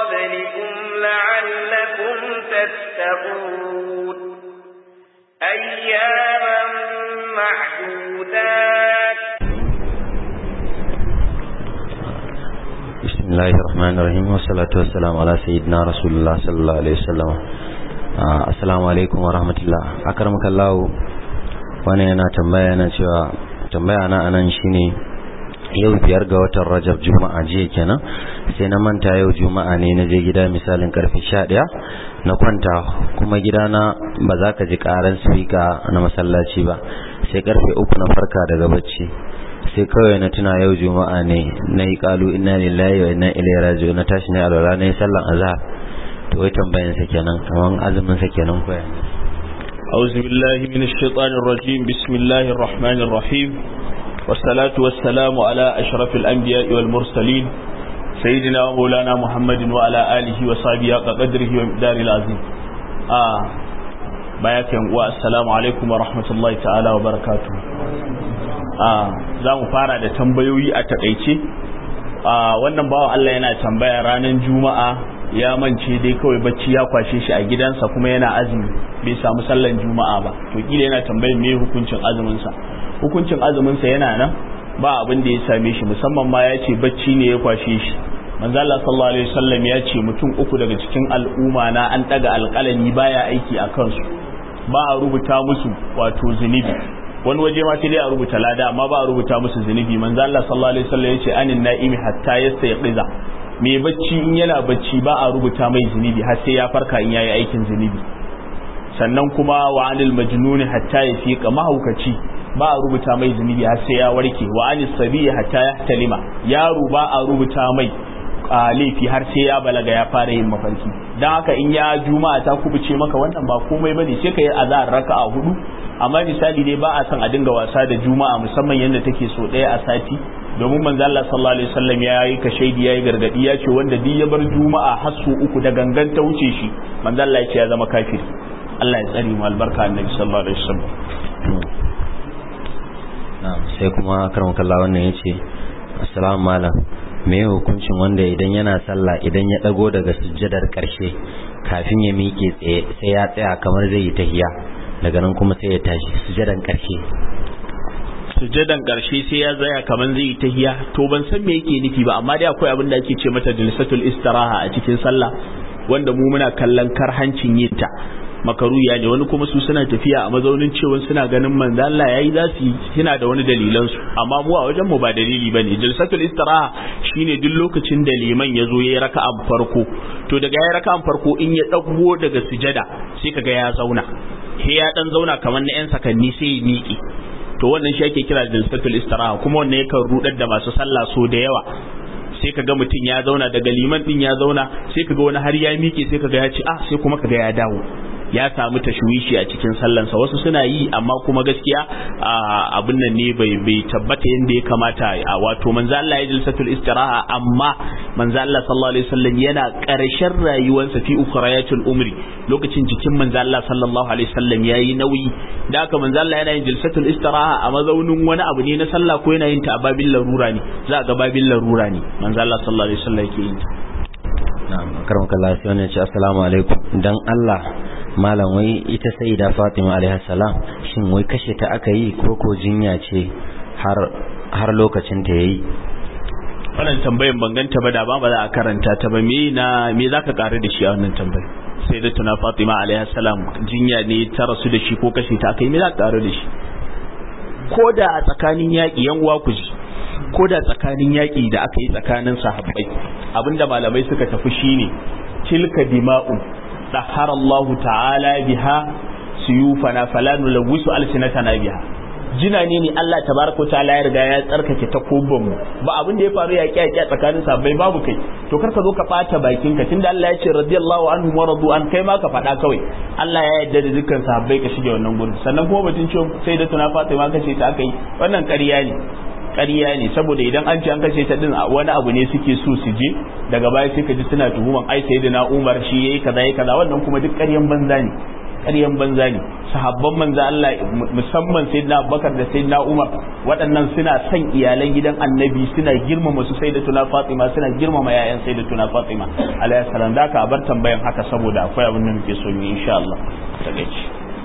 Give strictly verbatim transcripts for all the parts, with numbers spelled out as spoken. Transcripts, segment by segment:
قبلكم لعلكم تتقون أياما معدودات. بسم الله الرحمن الرحيم والصلاة والسلام على سيدنا رسول الله صلى الله عليه وسلم. Assalamu alaikum wa rahmatullah. Akramakallahu, wani yana tambaya na cewa tambaya na anan shine yau biyar ga watan Rajab Juma'a jiya kenan, sai na manta yau Juma'a ne, na je gida misalin karfe sha ɗaya na kwanta, kuma gidana ba za ka ji karan speaker na masallaci ba, sai karfe uku na farka daga bacci, sai kawai na tuna yau Juma'a ne, na yi kalu inna lillahi wa inna ilaihi raji'un, na tashi ne alwala na yi sallan azhar. to wai tambayan sa kenan, kaman azumin sa kenan ko yana. A'udhu billahi minash shaitanir rajim. Bismillahir rahmanir rahim. Wassalatu wassalamu ala ashrafil anbiya'i wal mursalin sayyidina wa maulana Muhammadin wa ala alihi wa sahbihi wa qadrihi wa miqdaril azim. Ah bayakan wa assalamu alaikum wa rahmatullahi ta'ala wa barakatuh. Ah zamu fara da tambayoyi a takeice. Ah wannan bawo Allah yana tambaya ranar Juma'a, ya mance dai kawai bacci ya kwashe shi a gidansa kuma yana azumi, bai samu sallan Juma'a ba. To kila yana tambayar me hukuncin azumin sa. Hukuncin azumin sa yana nan, ba abin da ya same shi, musamman ma ya ce bacci ne ya kwashe shi. Manzo Allah sallallahu alaihi wasallam ya ce mutum uku daga cikin al'umma na an daga alƙalami baya aiki a kansu, ba a rubuta musu wato zunubi. Wani waje ma sai dai a rubuta lada, amma ba a rubuta musu zunubi. Manzo Allah sallallahu alaihi wasallam ya ce anin na'imi hatta yastayqiza, mai bacci in yana bacci ba a rubuta mai zunubi har sai ya farka in yayi aikin zunubi. Sannan kuma wa anil majnuni hatta yafiqa, mahaukaci ba a rubuta mai zunubi har sai ya warke. wa anis sabi hatta yahtalima, yaro ba a rubuta mai laifi har sai ya balaga ya fara yin mafarki. Dan haka in ya Juma'a ta kubuce maka, wannan ba komai bane, sai ka yi azhar raka'a hudu. Amma misali dai ba a san a dinga wasa da Juma'a, musamman yanda take so daya a sati, domin manzo Allah sallallahu alaihi wasallam ya yi kashaidi, ya yi gargadi, ya ce wanda duk ya bar Juma'a har su uku da gangan ta wuce shi, manzo Allah ya ce ya zama kafiri. Allah ya tsare mu, albarka annabi sallallahu alaihi wasallam. Na'am, sai kuma karamakallah wannan yace assalamu malam, me hukuncin wanda idan yana sallah idan ya dago daga sujjadar karshe kafin ya miƙe tsaye sai ya tsaya kamar zai yi tahiyya, daga nan kuma sai ya tashi sujjadan karshe sujjadan karshe sai ya tsaya kamar zai yi tahiyya? To ban san me yake nufi ba, amma dai akwai abin da ake ce mata jalsatul istiraha a cikin sallah, wanda mu muna kallon karhancin yin ta, makaruya ne. Wani kuma su suna tafiya a mazaunin cewa suna ganin manzo Allah yayi za su yi, suna da wani dalilan su, amma mu a wajen mu ba dalili bane. Jalsatul istiraha shine duk lokacin da liman yazo yayi raka'an farko, to daga yayi raka'an farko in ya dago daga sujada sai kaga ya zauna, sai ya dan zauna kamar na yan sakanni sai ya miƙe. To wannan shi ake kira jalsatul istiraha, kuma wannan yakan rudar da masu sallah so da yawa. Sai kaga mutum ya zauna, daga liman din ya zauna, sai kaga wani har ya miƙe, sai kaga ya ce ah, sai kuma kaga ya dawo, ya samu tashwishi a cikin sallansa. Wasu suna yi, amma kuma gaskiya abin nan ne bai bai tabbata yanda ya kamata. Wato manzo Allah ya jalsatul istiraha, amma manzo Allah sallallahu alaihi wasallam yana karshen rayuwarsa fi ukhrayatul umri, lokacin jikin manzo Allah sallallahu alaihi wasallam yayi nauyi, da haka manzo Allah yana yin jalsatul istiraha a mazaunin wani abu ne na sallah, ko yana yin ta a babin larura ne, za ga babin larura ne manzo Allah sallallahu alaihi wasallam yake yin ta. Na'am, akramakallah, sai wannan ce assalamu alaikum, dan Allah malam, wai ita sayyida Fatima alaiha salam shin wai kashe ta aka yi ko ko jinya ce har har lokacin ta yayi? Wannan tambayan ban ganta ba, da ba ba za a karanta ta ba. Me na me zaka kare da shi a wannan tambayar? Sayyidatuna Fatima alaiha salam jinya ne ta rasu da shi ko kashe ta aka yi? Me za ka kare da shi? Ko da a tsakanin yaƙi, yan uwa ku ji, ko da tsakanin yaƙi da aka yi tsakanin sahabbai, abinda malamai suka tafi shine tilka dima'u dahara Allah ta'ala biha suyufana fala nulawwisu alsinatana biha. Jina ne ne Allah tabaraka ta'ala ya riga ya tsarkake takobban mu, ba abin da ya faru ya kiyaye tsakanin sahabbai babu kai, to kar ka zo ka bata bakin ka, tunda Allah ya ce radiyallahu anhum wa radu an, kai ma ka faɗa kawai Allah ya yarda da dukkan sahabbai ka shige wannan gurin. Sannan kuma batun cewa sai da tuna Fatima kace ta aka yi, wannan ƙarya ne ƙarya ne saboda idan an ce an kashe ta din wani abu ne suke so su je, daga baya sai ka ji suna tuhuman ai sayyidina Umar shi yayi kaza yayi kaza, wannan kuma duk ƙaryan banza ne. ƙaryan banza ne. Sahabban manzo Allah musamman sayyidina Abubakar da sayyidina Umar waɗannan suna son iyalan gidan Annabi, suna girmama su sayyidatuna Fatima, suna girmama yayan sayyidatuna Fatima alayhi salam. Da ka bar tambayan haka saboda akwai abin da muke so yi insha Allah. Takeici.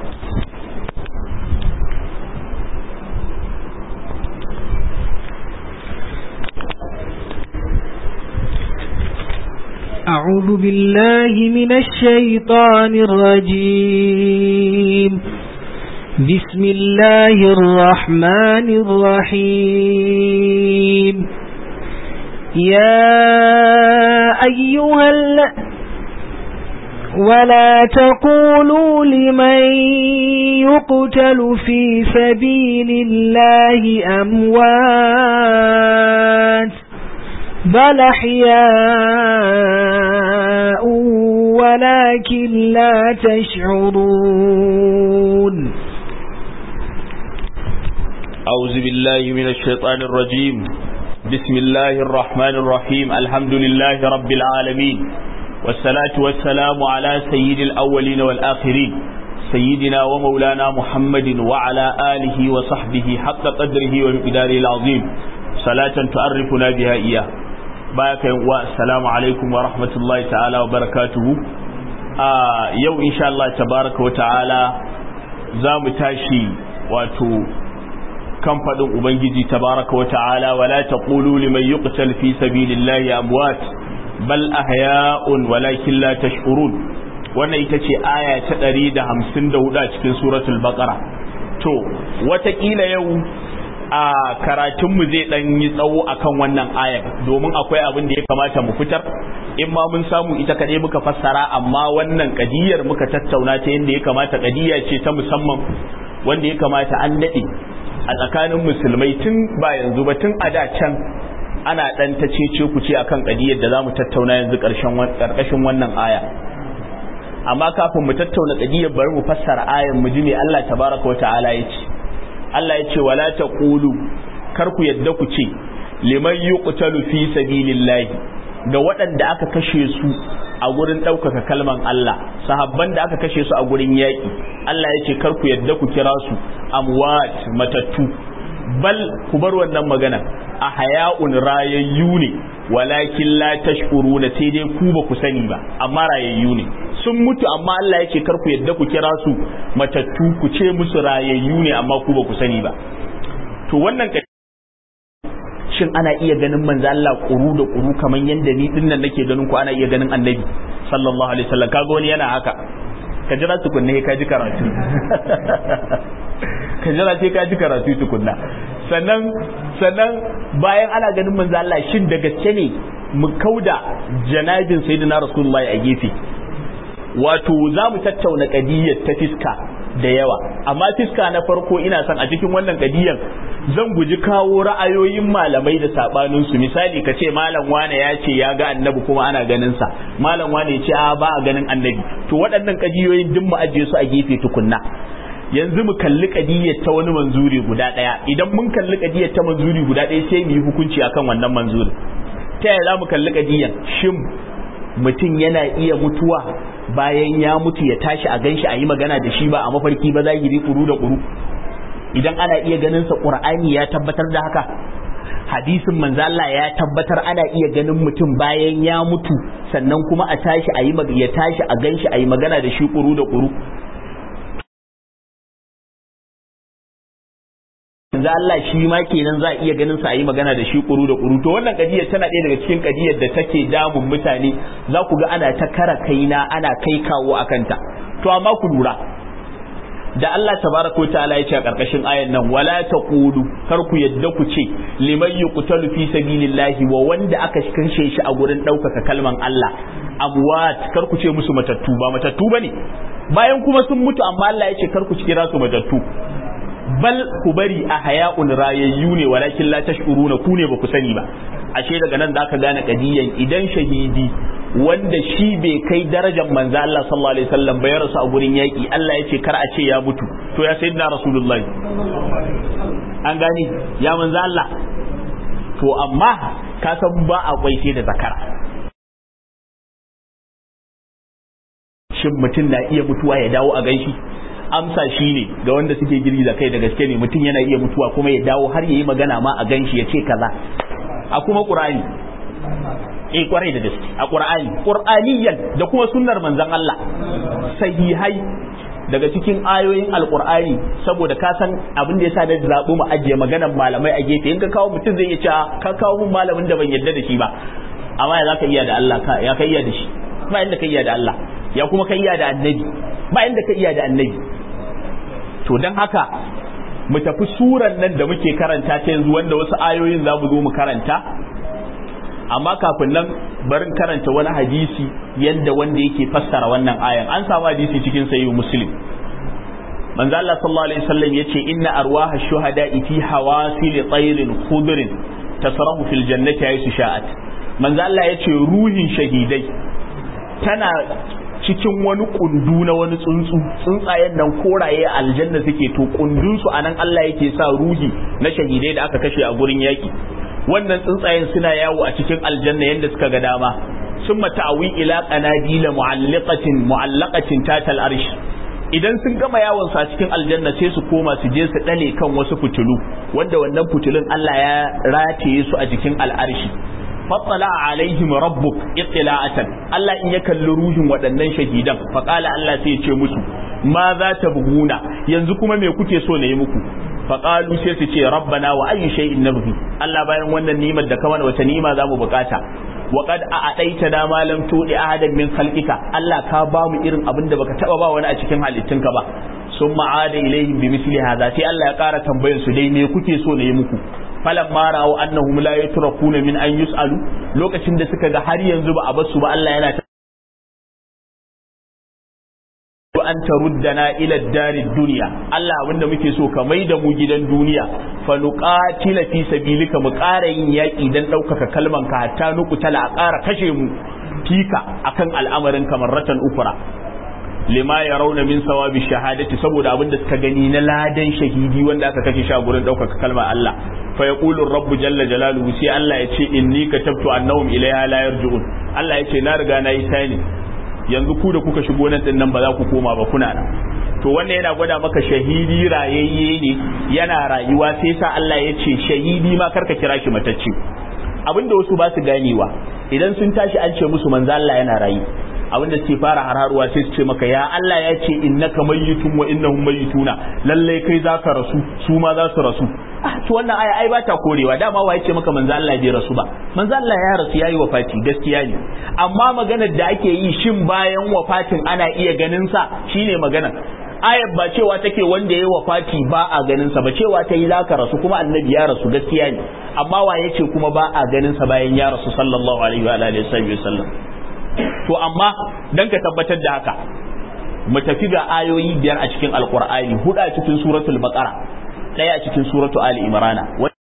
أعوذ بالله من الشيطان الرجيم. بسم الله الرحمن الرحيم. يا أيها ال ولا تقولوا لمن يقتل في سبيل الله أموات بل أحياء ولكن لا تشعرون. أعوذ بالله من الشيطان الرجيم. بسم الله الرحمن الرحيم. الحمد لله رب العالمين، والصلاة والسلام على سيد الأولين والآخرين سيدنا ومولانا محمد وعلى آله وصحبه حق قدره ومقداره العظيم، صلاة تعرفنا بها إياه. baka yan uwa, assalamu alaikum wa rahmatullahi ta'ala wa barakatuhu. a yau insha Allah tabaraka wa ta'ala za mu tashi wato kan fadin ubangiji tabaraka wa ta'ala, wala taqulu liman yuqtal fi sabilillahi amwat bal ahya'un walakin la tash'urun. wannan ita ce aya ta ɗari da hamsin da hudu a cikin suratul baqara. to watakila yau a karatunmu zai dan yi tsawo akan wannan ayar, domin akwai abin da ya kamata mu fitar. in ma mun samu ita kaɗai muka fassara, amma wannan kadiyar muka tattauna ta yadda ya kamata. kadiya ce ta musamman wanda ya kamata an daɗe a tsakanin musulmai tun ba yanzu ba, tun a da can ana ɗan ta cece ku ce akan kadiyar da za mu tattauna yanzu ƙarƙashin wannan aya. amma kafin mu tattauna kadiyar bari mu fassara ayar mu ji me Allah tabaraka wa ta'ala ya ce. Allah ya ce wala taqulu, kar ku yadda ku ce liman yuqtalu fi sabilillahi, ga waɗanda aka kashe su a gurin ɗaukaka kalman Allah, sahabban da aka kashe su a gurin yaƙi. Allah ya ce kar ku yadda ku kira su amwat, matattu, bal ku bar wannan magana, a haya'un rayayyu ne, walakin la tashkuruna, sai dai ku ba ku sani ba, amma rayayyu ne. sun mutu amma Allah ya ce kar ku yadda ku kira su matattu, ku ce musu rayayyu ne amma ku ba ku sani ba. to wannan shin ana iya ganin manzo Allah kuru da kuru kaman yanda ni dinnan nake ganin ku ana iya ganin annabi sallallahu alaihi wasallam? kaga wani yana haka, ka jira tukunna ka ji karatu ka jira sai ka ji karatu tukunna. sannan sannan bayan ana ganin manzo Allah, shin da gaske ne mu kauda janabin sayyidina rasulullahi a gefe? wato za mu tattauna kadiyar ta fiska da yawa, amma fiska na farko ina son a cikin wannan kadiyar zan guji kawo ra'ayoyin malamai da sabanin su. misali ka ce malam wane ya ce ya ga annabi kuma ana ganin sa, malam wane ya ce a ba a ganin annabi. to waɗannan kadiyoyin duk mu ajiye su a gefe tukunna. yanzu mu kalli kadiyar ta wani manzuri guda ɗaya. idan mun kalli kadiyar ta manzuri guda ɗaya sai mu yi hukunci akan wannan manzuri. ta yaya za mu kalli kadiyar? shin mutum yana iya mutuwa bayan ya mutu ya tashi a ganshi a yi magana da shi ba a mafarki ba, zahiri kuru da kuru? idan ana iya ganin sa, Qur'ani ya tabbatar da haka, hadisin manzo Allah ya tabbatar ana iya ganin mutum bayan ya mutu sannan kuma a tashi a yi ya tashi a ganshi a yi magana da shi kuru da kuru. manzo Allah shi ma kenan za a iya ganin sa a yi magana da shi kuru da kuru. to wannan kadiyar tana ɗaya daga cikin kadiyar da take damun mutane. za ku ga ana ta kara kaina, ana kai kawo akan ta. to amma ku lura da Allah tabaraka wa ta'ala ya ce a karkashin ayan nan, wala taqulu, kar ku yadda ku ce liman yuqtalu fi sabilillahi, wa wanda aka kashe shi a gurin ɗaukaka kalman Allah, amwat, kar ku ce musu matattu. ba matattu bane, bayan kuma sun mutu, amma Allah ya ce kar ku kira su matattu. bal ku bari a haya'un rayayyu ne, walakin la tashkuruna, ku ne ba ku sani ba. ashe daga nan zaka gane kadiyan, idan shahidi wanda shi bai kai darajar manzo Allah sallallahu alaihi wasallam ba ya rasu a gurin yaki, Allah ya ce kar a ce ya mutu, to ya sayyidina rasulullahi an gani ya manzo Allah. to amma ka san ba a kwaice da zakara. shin mutum na iya mutuwa ya dawo a ganshi? Amsa shine ga wanda suke girgiza kai da gaske ne, mutum yana iya mutuwa kuma ya dawo har yayi magana ma a ganshi ya ce kaza. A kuma Qur'ani eh kwarai da gaske a Qur'ani Qur'aniyan da kuma sunnar manzon Allah sahihai daga cikin ayoyin alqur'ani, saboda ka san abin da yasa da zabu mu ajiye maganar malamai a gefe. In ka kawo mutum zai iya cewa ka kawo mun malamin da ban yarda da shi ba, amma ya zaka iya da Allah ka ya kai iya da shi ba inda kai iya da Allah, ya kuma kai iya da annabi ba inda kai iya da annabi. To dan haka mu tafi suran nan da muke karanta ta yanzu, wanda wasu ayoyin za mu zo mu karanta, amma kafin nan barin karanta wani hadisi yadda wanda yake fassara wannan ayan. An samu hadisi cikin sahih Muslim, manzo Allah sallallahu alaihi wasallam yace inna arwaha shuhada'i fi hawasil tayrin khudrin tasrahu fil jannati haythu sha'at. Manzo Allah yace ruhin shahidai tana cikin wani kundu na wani tsuntsu, tsuntsayen nan koraye aljanna suke, to kundun su anan Allah yake sa ruhi na shahidai da aka kashe a gurin yaki. Wannan tsuntsayen suna yawo a cikin aljanna yanda suka ga dama. Summa ta'awi ila qanadila mu'allaqatin mu'allaqatin tatal arsh. Idan sun gama yawon sa cikin aljanna sai su koma su je su dale kan wasu fitulu, wanda wannan fitulun Allah ya rataye su a jikin al'arshi. fattala alaihim rabbuk ittila'atan, Allah in ya kalli ruhin waɗannan shahidan faqala Allah sai ya ce musu ma za ta buguna, yanzu kuma me kuke so na yi muku? faqalu sai su ce rabbana wa ayyu shay'in nabghi, Allah bayan wannan ni'imar da kamar wata ni'ima za mu bukata? wa qad a'adaitana ma lam tudi ahadan min khalqika, Allah ka ba mu irin abin da baka taba ba wani a cikin halittunka ba. summa ada ilaihim bi misli hadha, sai Allah ya ƙara tambayar su dai me kuke so na yi muku? falamma ra'u annahum la yatrakuna min an yus'alu, lokacin da suka ga har yanzu ba a basu ba, Allah yana an taruddana ila darid dunya, Allah abinda muke so ka mai da mu gidan duniya, fa nuqatila fi sabilika, mu ƙara yin yaƙi dan ɗaukaka kalman ka, hatta nuqtala a ƙara kashe mu fika akan al'amarin kamar ratan ukura, lima yarawna min sawabi shahadati, saboda abinda suka gani na ladan shahidi wanda aka kashe shi a gurin ɗaukaka kalmar Allah. fa yaqulu rabbu jalla jalaluhu, sai Allah ya ce inni katabtu annahum ilayha la yarji'un, Allah ya ce na riga na yi sani yanzu ku da kuka shigo nan din nan ba za ku koma ba, kuna nan. To wannan yana gwada maka shahidi rayayye ne, yana rayuwa, sai sa Allah ya ce shahidi ma karka kira shi matacce. Abinda wasu ba su ganewa, idan sun tashi an ce musu manzo Allah yana rayi, abinda suke fara hararuwa sai su ce maka ya Allah ya ce innaka mayyitun wa innahum mayyituna, lalle kai zaka rasu su ma za su rasu. Ah, to wannan aya ai ba ta korewa, dama wa yace maka manzo Allah bai rasu ba? Manzo Allah ya rasu, yayi wafati, gaskiya ne, amma maganar da ake yi shin bayan wafatin ana iya ganin sa, shine maganar. Ayar ba cewa take wanda yayi wafati ba a ganin sa ba, cewa ta yi zaka rasu, kuma annabi ya rasu, gaskiya ne, amma wa yace kuma ba a ganin sa bayan ya rasu sallallahu alaihi wa alihi wasallam. To amma dan ka tabbatar da haka, mu tafi ga ayoyi biyar a cikin alqur'ani, hudu a cikin suratul baqara, daya a cikin suratu ali imrana.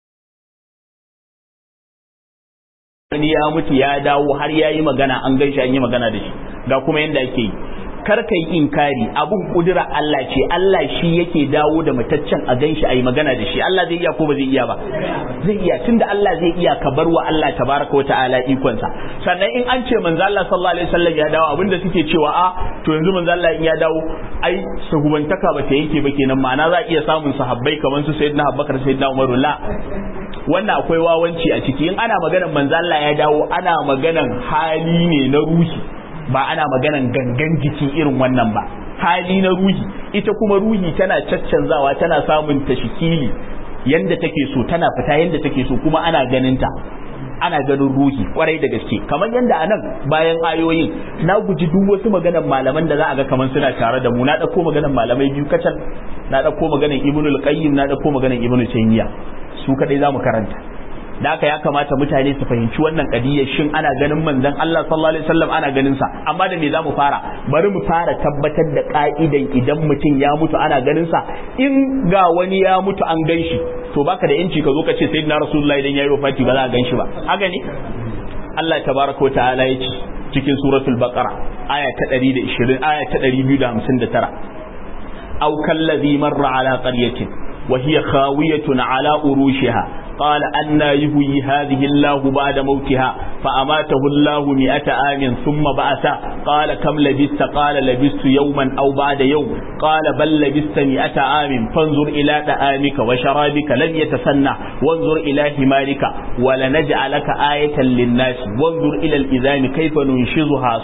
Wani ya mutu ya dawo har yayi magana, an gaishe an yi magana da shi, ga kuma yanda ake yi. Kar ka yi inkari, abun kudura Allah ce, Allah shi yake dawo da mataccen a ganshi a yi magana da shi. Allah zai iya ko ba zai iya ba? Zai iya, tunda Allah zai iya, ka bar wa Allah tabaraka wa ta'ala ikonsa. Sannan in an ce manzo Allah sallallahu alaihi wasallam ya dawo, abinda suke cewa a to yanzu manzo Allah in ya dawo ai sahubantaka ba ta yanke ba kenan, ma'ana za a iya samun sahabbai kamar su sayyidina Abubakar, sayyidina Umar. La, wannan akwai wawanci a ciki. In ana maganar manzo Allah ya dawo, ana maganar hali ne na ruhi, ba ana maganan gangan jiki irin wannan ba, hali na ruhi. Ita kuma ruhi tana caccanzawa, tana samun tashkili yanda take so, tana fita yanda take so, kuma ana ganin ta, ana ganin ruhi kwarai da gaske. Kamar yanda anan bayan ayoyin na guji duk wasu maganan malaman da za a ga kamar suna tare da mu, na dauko maganan malamai biyu kacal, na dauko maganan Ibnul Qayyim, na dauko maganan Ibn Taymiyyah, su kadai zamu karanta. Da haka ya kamata mutane su fahimci wannan kadiyar, shin ana ganin manzon Allah sallallahu alaihi wasallam, ana ganin sa, amma da me zamu fara? Bari mu fara tabbatar da ka'idan idan mutum ya mutu ana ganin sa. In ga wani ya mutu an ganshi, to baka da yanci ka zo ka ce sayyidina rasulullahi idan yayi wafati ba za a ganshi ba, haka ne? Allah tabaraka wa ta'ala ya ce cikin suratul baqara aya ta ɗari da ishirin, aya ta ɗari biyu da hamsin da tara, aw kallazi marra ala qaryatin wa hiya khawiyatun ala urushiha qala anna yuhyi hadhihi Allahu ba'da mautiha fa amatahu Allahu mi'ata amin thumma ba'atha qala kam labista qala labistu yawman aw ba'da yawm qala bal labista mi'ata amin fanzur ila da'amika wa sharabika lam yatasanna wanzur ila himarika wa lanaj'alaka ayatan lin-nas wanzur ila al-izami kayfa nunshizuha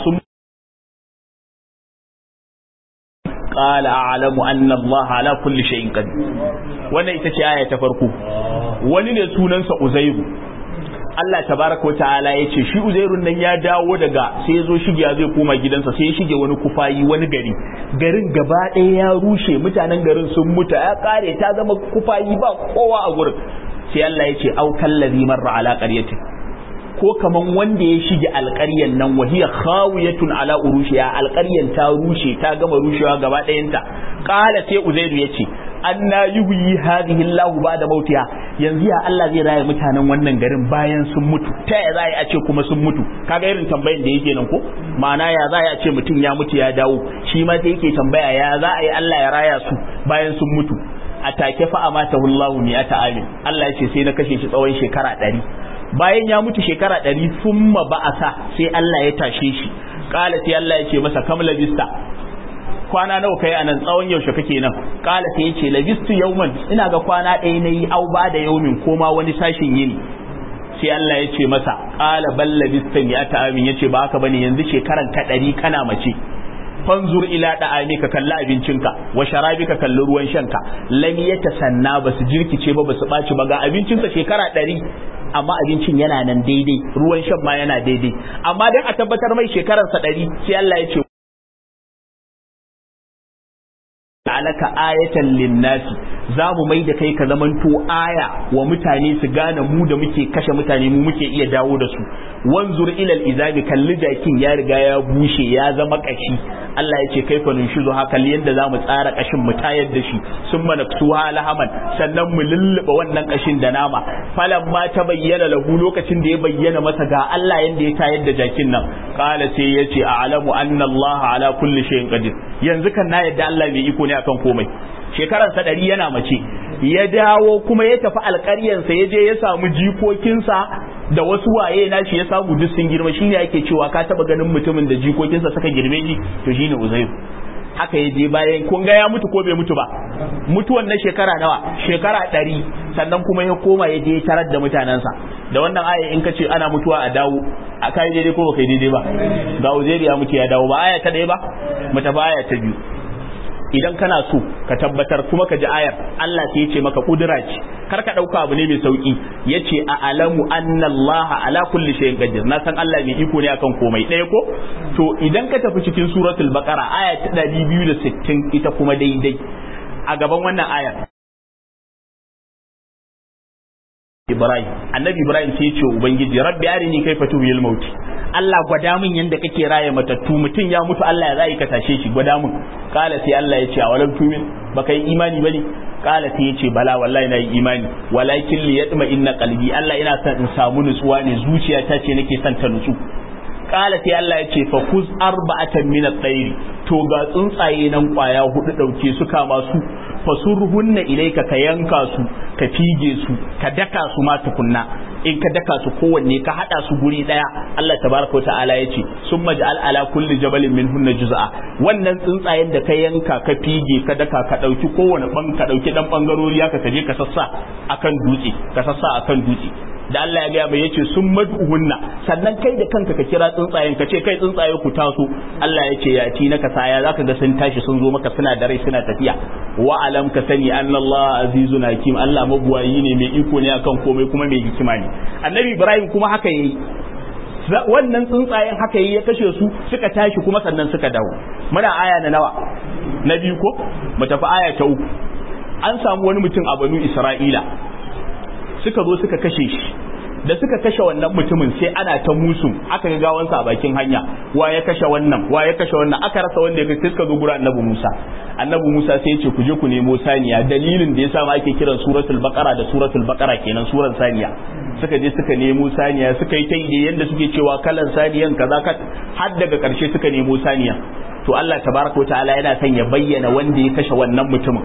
قال أعلم أن الله على كل شيء قدير wannan ita ce aya ta farko wani ne sunansa Uzairu Allah tabaraka wa ta'ala ya ce shi Uzairun nan ya dawo daga sai ya zo shige ya zai koma gidansa sai ya shige wani kufayi wani gari garin gaba ɗaya ya rushe mutanen garin sun mutu ya kare ta zama kufayi ba kowa a gurin sai Allah ya ce au kallazi marra ala qaryatin ko kaman wanda ya shige alƙaryan nan wahiya khawiyatun ala urushiya alƙaryan ta rushe ta gama rushewa gaba ɗayanta qala sai Uzairu yace anna yuhyi hadhihi Allah ba'da mautiha yanzu ya Allah zai raye mutanen wannan garin bayan sun mutu ta ya za a ce kuma sun mutu kaga irin tambayan da yake nan ko ma'ana ya za a ce mutum ya mutu ya dawo shi ma sai yake tambaya ya za a yi Allah ya raya su bayan sun mutu a take fa amatahu Allah mi'ata amin Allah ya ce sai na kashe shi tsawon shekara ɗari bayan ya mutu shekara ɗari summa ba'asa sai Allah ya tashe shi kala sai Allah ya ce masa kam labista kwana nawa kai anan tsawon yaushe kake nan kala sai ya ce labistu yawman ina ga kwana ɗaya nayi au ba da yaumin ko ma wani sashin yini sai Allah ya ce masa kala bal labista ya ta amin yace ba haka bane yanzu shekaran ka ɗari kana mace fanzur ila da'amika kalla abincinka wa sharabika kalli ruwan shanka lam yatasanna basu jirkice ba basu baci ba ga abincinsa shekara ɗari amma abincin yana nan daidai ruwan shan ma yana daidai amma dan a tabbatar mai shekararsa ɗari sai Allah ya ce alaka ayatan linnasi za mu mai da kai ka zamanto aya wa mutane su gane mu da muke kashe mutane mu muke iya dawo da su wanzur ilal izami kalli jakin ya riga ya bushe ya zama kashi Allah ya ce kaifa nunshizu haka yanda za mu tsara kashin mu tayar da shi sun manaktuha lahaman sannan mu lulluba wannan kashin da nama falan ma ta bayyana lahu lokacin da ya bayyana masa ga Allah yanda ya tayar da jakin nan qala sai ya ce a'lamu anna Allah ala kulli shay'in qadir yanzu kan na yadda Allah mai iko ne akan komai shekaransa ɗari yana mace ya dawo kuma ya tafi alƙaryansa ya je ya samu jikokinsa da wasu waye nashi ya samu duk sun girma shine ake cewa ka taba ganin mutumin da jikokinsa suka girme shi to shine Uzairu haka ya je bayan kun ga ya mutu ko bai mutu ba mutuwan na shekara nawa shekara ɗari sannan kuma ya koma ya je tarar da mutanensa da wannan aya in ka ce ana mutuwa a dawo a kai daidai ko ba kai daidai ba ga Uzairu ya mutu ya dawo ba aya ta ɗaya ba mu tafi aya ta biyu idan kana so ka tabbatar kuma ka ji ayar Allah sai ya ce maka kudura ce kar ka dauka abu ne mai sauki yace a alamu anna Allah ala kulli shay'in qadir na san Allah mai iko ne akan komai ɗaya ko to idan ka tafi cikin suratul baqara aya ta ɗari biyu da sittin ita kuma daidai a gaban wannan ayar Ibrahim annabi Ibrahim sai ya ce ubangiji rabbi arini kaifa tuhyil maut Allah gwada min yanda kake raye matattu mutum ya mutu Allah ya zai ka tashe shi gwada min kala sai Allah ya ce a walam tumin baka yi imani bane kala sai ya ce bala wallahi na yi imani walakin li yatma inna qalbi Allah ina son in samu nutsuwa ne zuciyata ce nake son ta nutsu kala sai Allah ya ce fa kuz arba'atan min at-tayr to ga tsuntsaye nan kwaya hudu dauke su kama su fasurhunna ilayka ka yanka su ka fige su ka daka su ma tukunna in ka daka su kowanne ka hada su guri daya Allah tabaraka wa ta'ala yace summa ja'al ala kulli jabalin minhunna juz'a wannan tsuntsayen da ka yanka ka fige ka daka ka dauki kowanne ban ka dauki dan bangarori haka ka je ka sassa akan dutse ka sassa akan dutse da Allah ya ga mai yace summa duhunna sannan kai da kanka ka kira tsuntsayen ka ce kai tsuntsaye ku taso Allah yace ya ti naka saya zaka ga sun tashi sun zo maka suna da rai suna tafiya wa alam ka sani anna Allah azizun hakim Allah mabuwayi ne mai iko ne akan komai kuma mai hikima ne annabi Ibrahim kuma haka yayi wannan tsuntsayen haka yayi ya kashe su suka tashi kuma sannan suka dawo muna aya na nawa na biyu ko mu tafi aya ta uku an samu wani mutum a banu Isra'ila suka zo suka kashe shi da suka kashe wannan mutumin sai ana ta musu aka ga gawansa a bakin hanya wa ya kashe wannan wa ya kashe wannan aka rasa wanda ya kashe suka zo gura annabi Musa annabi Musa sai ya ce ku je ku nemo saniya dalilin da yasa ma ake kiran suratul baqara da suratul baqara kenan suran saniya suka je suka nemo saniya suka yi ta yi yanda suke cewa kalan saniyan kaza ka har daga karshe suka nemo saniya to Allah tabaraka ta'ala yana son ya bayyana wanda ya kashe wannan mutumin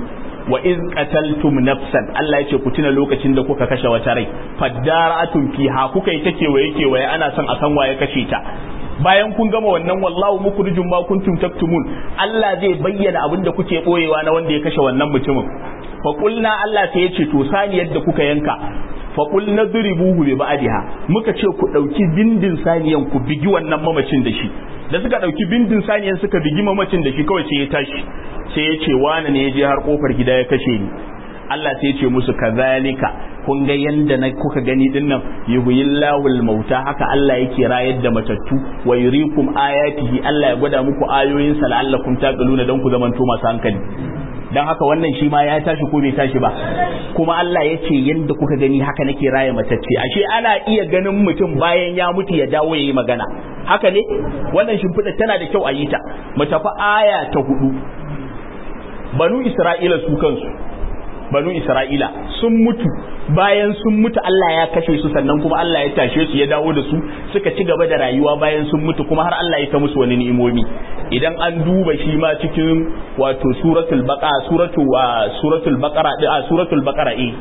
wa iz qataltum nafsan Allah ya ce ku tuna lokacin da kuka kashe wata rai fadara'atun fiha kuka yi take waye kewaye ana son a san waye kashe ta bayan kun gama wannan wallahu mukhrijum ma kuntum taktumun Allah zai bayyana abin da kuke boyewa na wanda ya kashe wannan mutumin fa qulna Allah sai ya ce to sani yadda kuka yanka fa qul nadribuhu bi ba'diha muka ce ku dauki bindin saniyan ku bigi wannan mamacin da shi da suka dauki bindin saniyan suka bigi mamacin da shi kawai sai ya tashi sai ya ce wani ne ya je har kofar gida ya kashe ni Allah sai ya ce musu kazalika kun ga yanda na kuka gani din nan yuhyillahu al-mauta haka Allah yake rayar da matattu wa yurikum ayatihi Allah ya gwada muku ayoyin sa la'allakum taqiluna dan ku zamanto masu hankali dan haka wannan shi ma ya tashi ko bai tashi ba kuma Allah ya ce yanda kuka gani haka nake raya matacce ashe ana iya ganin mutum bayan ya mutu ya dawo yayi magana haka ne wannan shimfiɗa tana da kyau a yi ta mu tafi aya ta hudu banu Isra'ila su kansu banu Isra'ila sun mutu bayan sun mutu Allah ya kashe su sannan kuma Allah ya tashe su ya dawo da su suka ci gaba da rayuwa bayan sun mutu kuma har Allah ya ta musu wani ni'imomi idan an duba shi ma cikin wato suratul baqara suratu wa suratul baqara a suratul baqara eh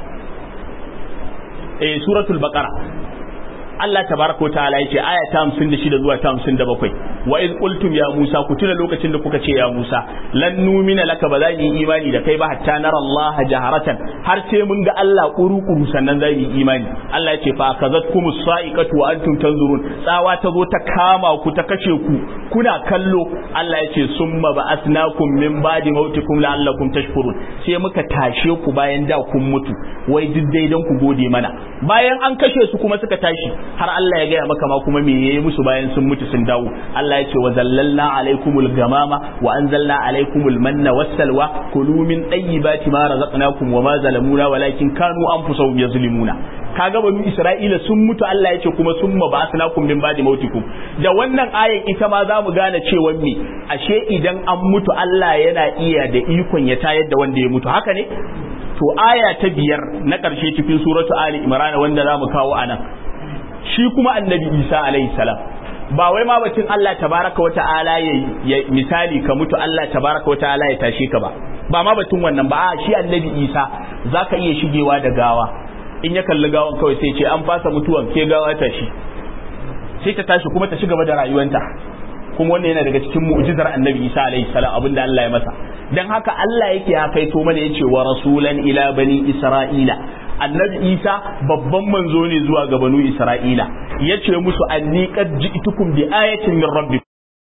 eh suratul baqara Allah tabaraka ta'ala yace aya ta hamsin da shida zuwa ta hamsin da bakwai wa iz qultum ya Musa ku tuna lokacin da kuka ce ya Musa lan numina laka ba za mu yi imani da kai ba hatta nara Allah jaharatan har sai mun ga Allah kuru-kuru sannan za mu yi imani Allah yace fa akazatkum as-sa'iqatu wa antum tanzurun tsawa ta zo ta kama ku ta kashe ku kuna kallo Allah yace summa ba'athnakum min ba'di mautikum la'allakum tashkurun sai muka tashe ku bayan da kun mutu wai duk dai dan ku gode mana bayan an kashe su kuma suka tashi har Allah ya gaya maka ma kuma me yayi musu bayan sun mutu sun dawo Allah ya ce wa zallalna alaikumul gamama wa anzalna alaikumul manna wassalwa kulu min tayyibati ma razaqnakum wa ma zalamuna walakin kanu anfusahum yazlimuna kaga banu Isra'ila sun mutu Allah ya ce kuma summa ba'athnakum min ba'di mautikum da wannan ayan ita ma za mu gane cewa me ashe idan an mutu Allah yana iya da ikon ya tayar da wanda ya mutu haka ne to aya ta biyar na ƙarshe cikin suratu Ali Imran wanda za mu kawo anan shi kuma annabi Isa alaihi salam ba wai ma batun Allah tabaraka wa ta'ala ya misali ka mutu Allah tabaraka wa ta'ala ya tashe ka ba ba ma batun wannan ba shi annabi Isa zaka iya shigewa da gawa in ya kalli gawan kawai sai ce an fasa mutuwan ke gawa tashi sai ta tashi kuma ta ci gaba da rayuwanta kuma wannan yana daga cikin mu'jizar annabi Isa alaihi salam abinda Allah ya masa dan haka Allah yake ya kaito mana yace wa rasulan ila bani Isra'ila annabi Isa babban manzo ne zuwa ga banu Isra'ila yace musu anni qad ji'tukum bi ayatin min rabbikum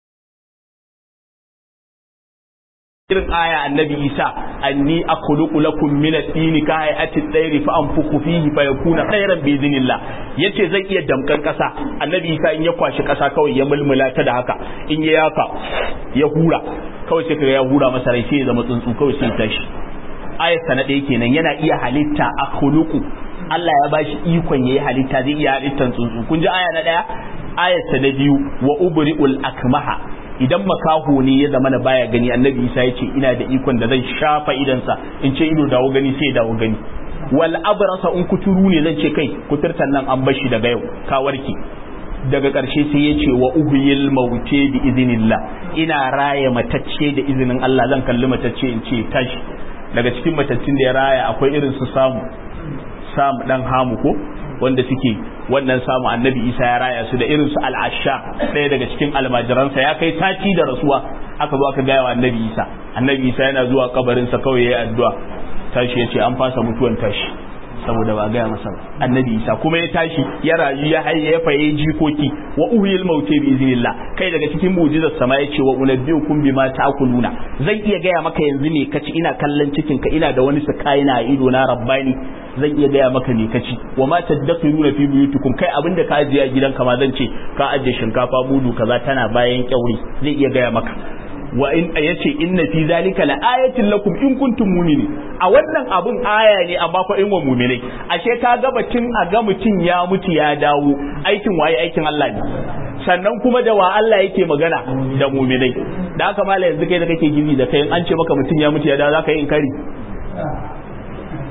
irin aya annabi Isa anni akhluqu lakum min at-tini ka hayati at-tayri fa anfukhu fihi fa yakuna khayran bi idhnillah yace zai iya damkan kasa annabi Isa in ya kwashi kasa kawai ya mulmula ta da haka in ya yaka ya hura kawai sai kaga ya hura masa rai sai ya zama tsuntsu kawai sai tashi ayat na ɗaya kenan yana iya halitta akhluqu Allah ya bashi ikon yayi halitta zai iya halittan tsuntsu kun ji aya na ɗaya ayat na biyu wa ubri'ul akmaha idan makaho ne ya zama na baya gani annabi Isa ya ce ina da ikon da zan shafa idansa in ce ido dawo gani sai dawo gani wal abrasa in kuturu ne zan ce kai kuturtan nan an bashi daga yau ka warke daga ƙarshe sai ya ce wa uhyil maute bi iznillah ina raya matacce da izinin Allah zan kalli matacce in ce tashi daga cikin matattun da ya raya akwai irin su samu samu dan hamu ko wanda suke wannan samu annabi Isa ya raya su da irin su al-asha ɗaya daga cikin almajiransa ya kai sati da rasuwa aka zo aka gaya wa annabi Isa annabi Isa yana zuwa kabarin sa kawai yayi addu'a tashi yace an fasa mutuwan tashi saboda ba gaya masa annabi Isa kuma ya tashi ya rayu ya hayya ya faye jikoki wa uhyil mauti bi iznillah kai daga cikin mu'jizar sama yace wa unabbiukum bima ta'kuluna zan iya gaya maka yanzu ne kaci ina kallon cikin ka ina da wani sakai na ido na rabbani zan iya gaya maka ne kaci wa ma tadakhiruna fi buyutikum kai abinda ka ajiye a gidanka ma zan ce ka ajiye shinkafa mudu kaza tana bayan kyauri zai iya gaya maka wa in yace inna fi zalika la ayatin lakum in kuntum mu'minin a wannan abun aya ne amma fa in wa mu'minai ashe ka ga batun a ga mutun ya mutu ya dawo aikin waye aikin Allah ne sannan kuma da wa Allah yake magana da mu'minai da haka mala yanzu kai da kake gini da kai an ce maka mutun ya mutu ya dawo zaka yi inkari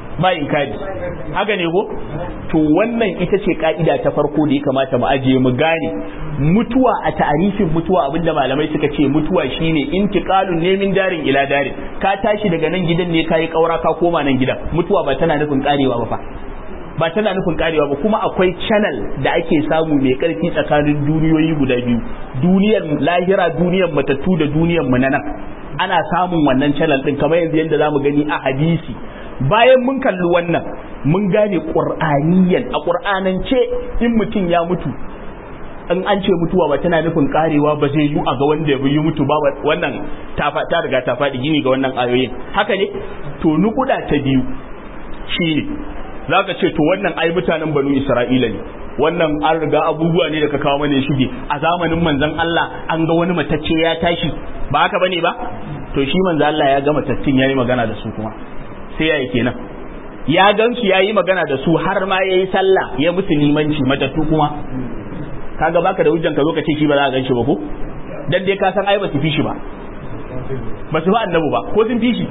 ba inkari haka ne ko to wannan ita ce ka'ida ta farko da ya kamata mu ajiye mu gane mutuwa a ta'arifin mutuwa abinda malamai suka ce mutuwa shine intiqalun ne min darin ila darin ka tashi daga nan gidan ne kai kaura ka koma nan gidan mutuwa ba tana nufin karewa ba fa ba tana nufin karewa ba kuma akwai channel da ake samu mai karfi tsakanin duniyoyi guda biyu duniyar lahira duniyar matattu da duniyar mu nan ana samun wannan channel din kamar yanzu yanda zamu gani a hadisi bayan mun kalli wannan mun gane qur'aniyan a qur'anance in mutum ya mutu in an ce mutuwa ba tana nufin karewa ba zai yi a ga wanda ya yi mutu ba wannan ta ta riga ta faɗi gini ga wannan ayoyin haka ne to nukuda ta biyu shine zaka ce to wannan ai mutanen banu Isra'ila ne wannan an riga abubuwa ne da ka kawo mana shige a zamanin manzon Allah an ga wani matacce ya tashi ba haka bane ba to shi manzon Allah ya ga mataccin yayi magana da su kuma sai yayi kenan ya gansu yayi magana da su har ma yayi sallah ya musulmanci matattu kuma kaga baka da hujjan ka zo ka ce shi ba za ka ganshi ba ko dan dai ka san ai ba su fi shi ba ba su ba annabi ba ko sun fi shi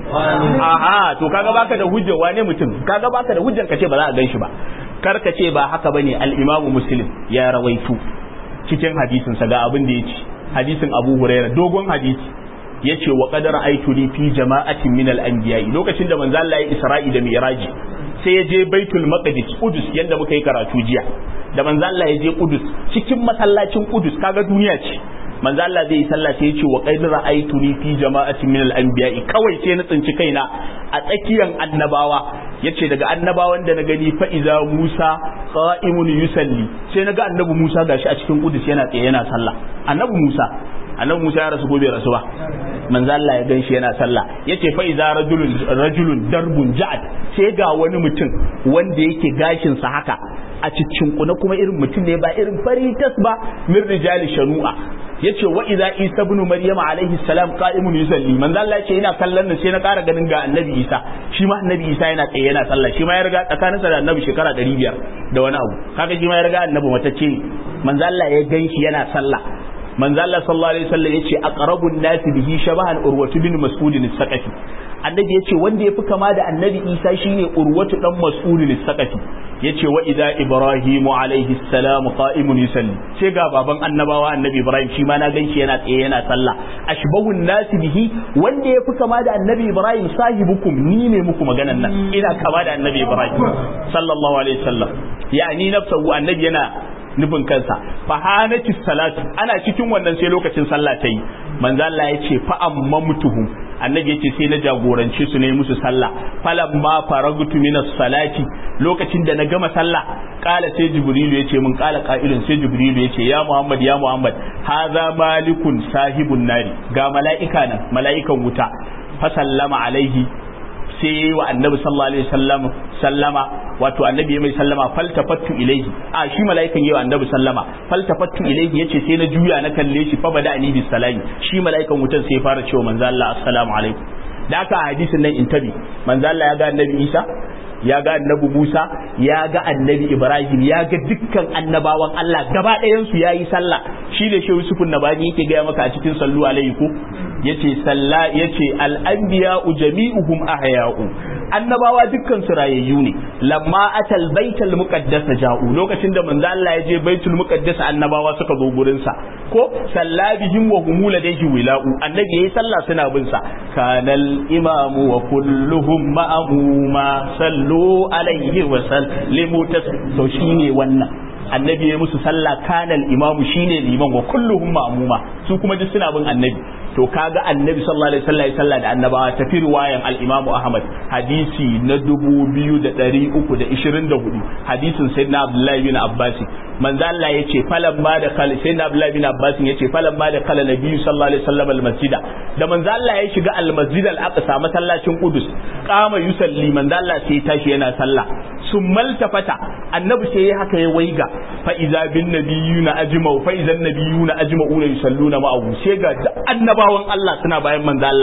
aha to kaga baka da hujja wane mutum kaga baka da hujjan ka ce ba za a ganshi ba kar ka ce ba haka bane al-Imam Muslim ya rawaitu cikin hadisin sa ga abin da yace hadisin Abu Hurairah dogon hadisi yace wa qad ra'aytuni fi jama'atin min al-anbiya lokacin da manzo Allah ya Isra'i da Mi'raji sai ya je Baitul Maqdis Qudus yanda muka yi karatu jiya da manzo Allah ya je Qudus cikin masallacin Qudus kaga duniya ce manzo Allah zai yi sallah sai ya ce wa qad ra'aytuni fi jama'atin min al-anbiya kawai sai na tsinci kaina a tsakiyan annabawa yace daga annabawan da na gani fa iza Musa qa'imun yusalli sai naga annabi Musa gashi a cikin Qudus yana tsaye yana sallah annabi Musa annabi Musa ya rasu ko bai rasu ba manzo Allah ya ganshi yana sallah yace fa iza rajulun rajulun darbun ja'ad sai ga wani mutum wanda yake gashin sa haka a cikin kuna kuma irin mutum ne ba irin faritas ba min rijali shanu'a yace wa idza Isa ibn Maryam alaihi salam qa'imun yusalli manzo Allah yace ina kallon nan sai na ƙara ganin ga annabi Isa shi ma annabi Isa yana tsaye yana sallah shi ma ya riga tsakaninsa da annabi shekara ɗari biyar da wani abu kaga shi ma ya riga annabi matacce ne manzo Allah ya ganshi yana sallah manzo Allah sallallahu alaihi wasallam yace aqrabun nasi bihi shabahan urwatu bin mas'ud as-saqafi annabi yace wanda yafi kama da annabi Isa shine urwatu dan mas'ud as-saqafi yace wa idza ibrahim alaihi salam qa'imun yusalli sai ga baban annabawa annabi Ibrahim shi ma na ganshi yana tsaye yana sallah ashbahun nasi bihi wanda yafi kama da annabi Ibrahim sahibukum ni ne muku maganan nan ina kama da annabi Ibrahim sallallahu alaihi wasallam yani nafsu annabi yana nufin kansa fahanati salatu ana cikin wannan sai lokacin sallah ta yi manzo Allah ya ce fa amma mutuhum annabi yace sai na jagorance su ne musu sallah falamma faragtu minas salati lokacin da na gama sallah kala sai jibrilu yace mun kala qa'ilun sai jibrilu yace ya muhammad ya muhammad hadha malikun sahibun nari ga mala'ika nan mala'ikan wuta fa sallama alaihi sai yayi wa annabi sallallahu alaihi wasallam sallama wato annabi ya mai sallama faltafattu ilaihi a shi mala'ikan yayi wa annabi sallama faltafattu ilaihi yace sai na juya na kalle shi fa bada ani bis salami shi mala'ikan wutan sai ya fara cewa manzo Allah assalamu alaikum da aka hadisin nan intabi manzo Allah ya ga annabi Isa ya ga annabi Musa ya ga annabi Ibrahim ya ga dukkan annabawan Allah gaba ɗayan su yayi sallah shi da shehu Yusuf Nabani yake ga maka a cikin sallu alaihi ko yace salla yace al anbiya'u jami'uhum ahya'u annabawa dukkan su rayayyu ne lamma atal baitul muqaddas ja'u lokacin da manzo Allah ya je baitul muqaddas annabawa suka zo gurin sa ko sallabihim wa hum ladayhi wila'u annabi yayi sallah suna bin sa kanal imamu wa kulluhum ma'muma sallu alaihi wa sallimu to shine wannan annabi ya musu sallah kanal imamu shine liman wa kulluhum ma'muma su kuma duk suna bin annabi to kaga annabi sallallahu alaihi wasallam sallah da annabawa ta fi riwayan al-Imam Ahmad hadisi na dubu biyu da ɗari uku da ishirin da hudu hadisin sayyidina Abdullahi bin Abbas manzo Allah yace falan ma da kala sayyidina Abdullahi bin Abbas yace falan ma da kala nabi sallallahu alaihi wasallam al-masjida da manzo Allah ya shiga al-masjid al-aqsa masallacin Qudus qama yusalli manzo Allah sai ya tashi yana sallah summal tafata annabi sai ya haka ya waiga fa iza bin nabiyuna ajma'u fa iza nabiyuna ajma'una yusalluna ma'ahu sai ga annabawan Allah suna bayan manzo Allah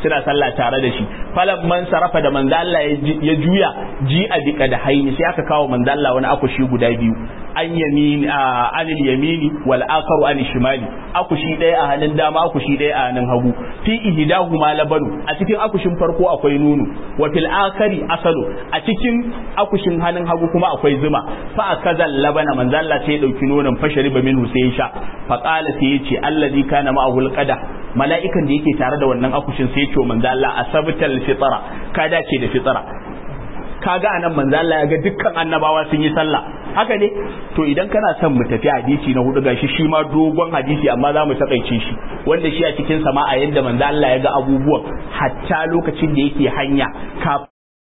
suna sallah tare da shi falan man sarafa da manzo Allah ya juya ji a dika da haini sai aka kawo manzo Allah wani akushi guda biyu an yamin anil yamini wal akaru an shimali akushi ɗaya a hannun dama akushi ɗaya a hannun hagu fi ihdahu ma labanu a cikin akushin farko akwai nono wa fil akari asalu a cikin akushin hannun hagu kuma akwai zuma fa akazal labana manzo Allah sai ya dauki nonon fashari ba minhu sai ya sha fa qala sai ya ce allazi kana ma'ahu alqada mala'ikan da yake tare da wannan akushin sai ya ce manzo Allah asabtal fitra ka dace da fitra kaga anan manzo Allah ya ga dukkan annabawa sun yi sallah haka ne to idan kana son mu tafi hadisi na hudu gashi shi ma dogon hadisi amma za mu takaice shi wanda shi a cikin sama a yadda manzo Allah ya ga abubuwan hatta lokacin da yake hanya ka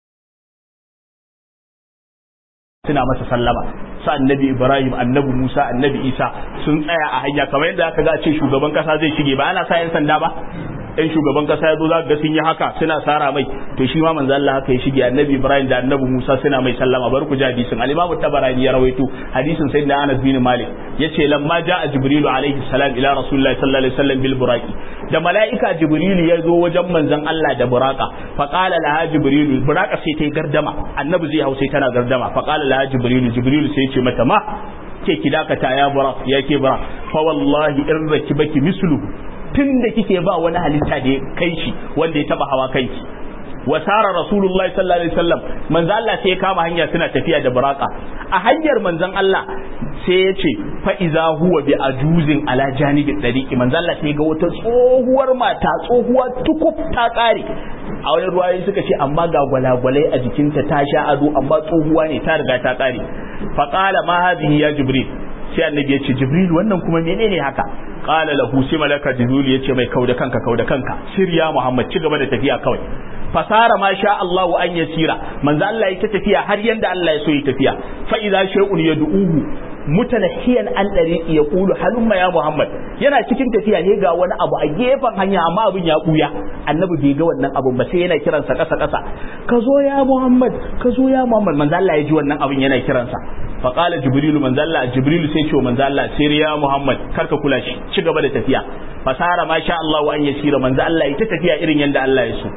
suna masa sallama su annabi Ibrahim annabi Musa annabi Isa sun tsaya a hanya kamar yadda aka ga a ce shugaban kasa zai shige ba ana sa yan sanda ba in shugaban kasa ya zo za ga sun yi haka suna sara mai to shi ma manzo Allah haka ya shige annabi Ibrahim da annabi Musa suna mai sallama bar ku ji hadisin al-Imam Tabarani ya rawaito hadisin sayyidina Anas bin Malik yace lamma jaa Jibril alaihi salam ila Rasulullahi sallallahu alaihi wasallam bil buraqi da malaika Jibril ya zo wajen manzon Allah da buraka fa qala laha Jibril buraka sai ta gardama annabi zai hau sai tana gardama fa qala laha Jibril Jibril sai ya ce mata ma ke ki dakata ya burak ya ke burak fa wallahi in rakibaki mislu tun da kike ba wani halitta da ya kai shi wanda ya taba hawa kai wa sara rasulullahi sallallahu alaihi wasallam manzo Allah sai ya kama hanya suna tafiya da buraka a hanyar manzon Allah sai ya ce fa iza huwa bi ajuzin ala janibi dariqi manzo Allah sai ga wata tsohuwar mata tsohuwa tukuf ta kare a wani ruwayoyi suka ce amma ga gwalagwalai a jikinta ta sha ado amma tsohuwa ne ta riga ta kare fa qala ma hadhihi ya jibril sai annabi ya ce jibril wannan kuma menene haka qala lahu sai malaka jibril ya ce mai kauda kanka kauda kanka shirya muhammad ci gaba da tafiya kawai fasara ma sha Allah an yasira manzo Allah ya tafiya har yanda Allah ya so ya tafiya fa idza shay'un yad'uhu mutanahiyan an dariqi yaqulu halumma ya muhammad yana cikin tafiya ne ga wani abu a gefen hanya amma abin ya buya annabi bai ga wannan abun ba sai yana kiransa kasa kasa ka zo ya muhammad ka zo ya muhammad manzo Allah ya ji wannan abin yana kiransa fa qala jibrilu manzo Allah jibrilu sai ce manzo Allah sai ya muhammad karka kula shi ci gaba da tafiya fasara ma sha Allah an yasira manzo Allah ya ta tafiya irin yanda Allah ya so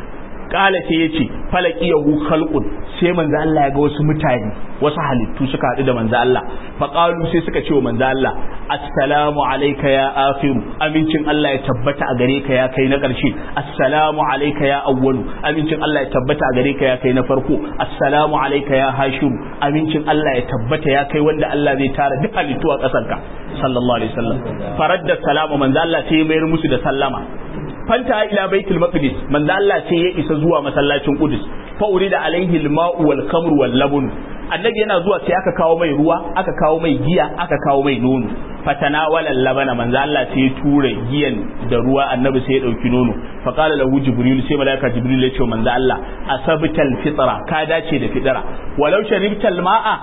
kala sai yace falaqiyahu khalqun sai manzo Allah ya ga wasu mutane wasu halittu suka haɗu da manzo Allah fa qalu sai suka ce wa manzo Allah assalamu alayka ya akhir amincin Allah ya tabbata a gare ka ya kai na ƙarshe assalamu alayka ya awwalu amincin Allah ya tabbata a gare ka ya kai na farko assalamu alayka ya hashim amincin Allah ya tabbata ya kai wanda Allah zai tara duk halittu a ƙasar ka sallallahu alaihi wasallam faradda salama manzo Allah sai ya mayar musu da sallama fanta ila baitul maqdis manzo Allah sai ya isa zuwa masallacin Qudus fa urida alaihi al-ma'u wal khamru wal labun annabi yana zuwa sai aka kawo mai ruwa aka kawo mai giya aka kawo mai nono fatanawala labana manzo Allah sai ya tura giyan da ruwa annabi sai ya dauki nono fa qala lahu jibril sai malaika jibril ya ce manzo Allah asabtal fitra ka dace da fitra walau sharibtal ma'a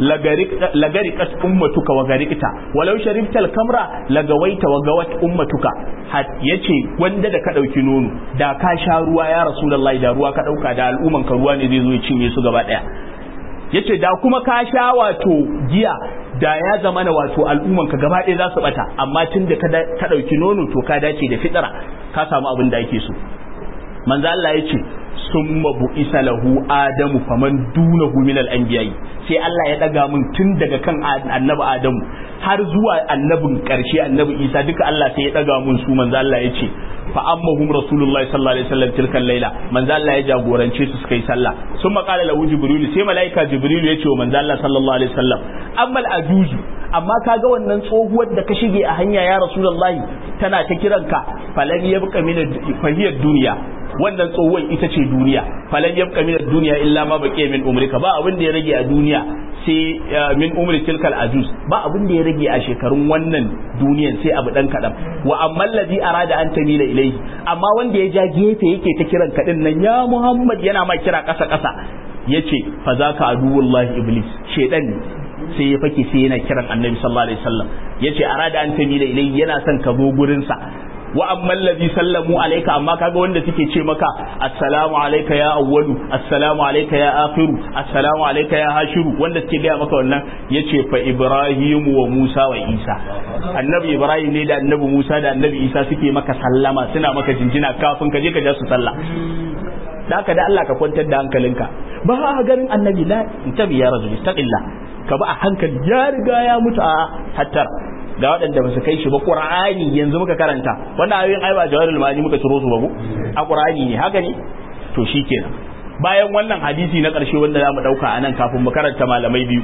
lagariqat ummatuka wa garikta walau sharibtal kamra lagawaita wa gawat ummatuka yace wanda da ka dauki nono da ka sha ruwa ya rasulullahi da ruwa ka dauka da al'umman ka ruwa ne zai zo ya cinye su gaba daya yace da kuma ka sha wato giya da ya zama na wato al'umman ka gaba ɗaya za su bata amma tun da ka ɗauki nono to ka dace da fitara ka samu abin da ake so manzo Allah yace summa bu'isa lahu adamu faman dunahu min al-anbiya'i sai Allah ya daga mun tun daga kan annabi adamu har zuwa annabin karshe annabi Isa duka Allah sai ya daga mun su manzo Allah yace fa ammahum rasulullahi sallallahu alaihi wasallam tilkan laila manzo Allah ya jagorance su suka yi sallah sun makala lahu jibril sai malaika jibril ya ce wa manzo Allah sallallahu alaihi wasallam ammal ajuzu amma kaga wannan tsohuwar da ka shige a hanya ya rasulullahi tana ta kiranka falan yabqa min fahiyar duniya wannan tsohuwar ita ce duniya falan yabqa min duniya illa ma baqiya min umrika ba abin da ya rage a duniya sai min umri tilkal ajuz ba abin da ya rage a shekarun wannan duniyan sai abu dan kadan wa ammal ladhi arada an tamila ilayhi amma wanda ya ja gefe yake ta kiran kadin nan ya Muhammad yana ma kira kasa kasa yace fa zaka aduwullahi iblis shedan ne sai ya fake sai yana kiran annabi sallallahu alaihi wasallam yace arada an tamila ilayhi yana son ka zo gurin sa wa amma allazi sallamu alayka amma kaga wanda suke ce maka assalamu alayka ya awwalu assalamu alayka ya akhiru assalamu alayka ya hashiru wanda suke gaya maka wannan yace fa Ibrahim wa Musa wa Isa annabi Ibrahim ne da annabi Musa da annabi Isa suke maka sallama suna maka jinjina kafin ka je ka ja su sallah da haka da Allah ka kwantar da hankalinka ba a garin annabi la tabi ya rajul istaqilla ka ba a hankali ya riga ya mutu a hattar ga waɗanda ba su kai shi ba Qur'ani yanzu muka karanta wannan ayoyin ai ba jawarul ma'ani muka ciro su ba ko a Qur'ani ne haka ne to shikenan bayan wannan hadisi na ƙarshe wanda zamu dauka anan kafin mu karanta malamai biyu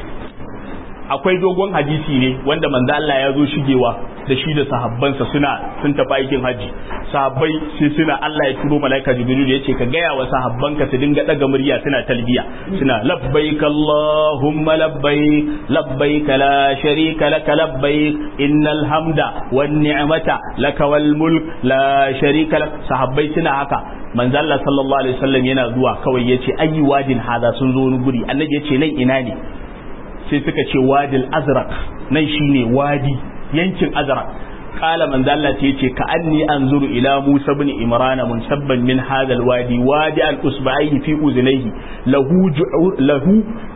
akwai dogon hadisi ne wanda manzo Allah ya zo shigewa da shi da sahabbansa suna sun tafi aikin haji sahabbai sai suna Allah ya turo malaika Jibril ya ce ka gaya wa sahabbanka su dinga daga murya suna talbiya suna labbaik Allahumma labbaik labbaik la sharika lak labbaik innal hamda wan ni'mata lak wal mulk la sharika lak sahabbai suna haka manzo Allah sallallahu alaihi wasallam yana zuwa kawai yace ayi wadin hada sun zo wani guri annabi yace nan ina ne sai suka ce wadil azraq nan shine wadi yankin azraq qala manzo Allah sai yace ka anni anzuru ila Musa ibn Imran munsabban min hadha alwadi wadi al-usba'i fi uzunayhi lahu lahu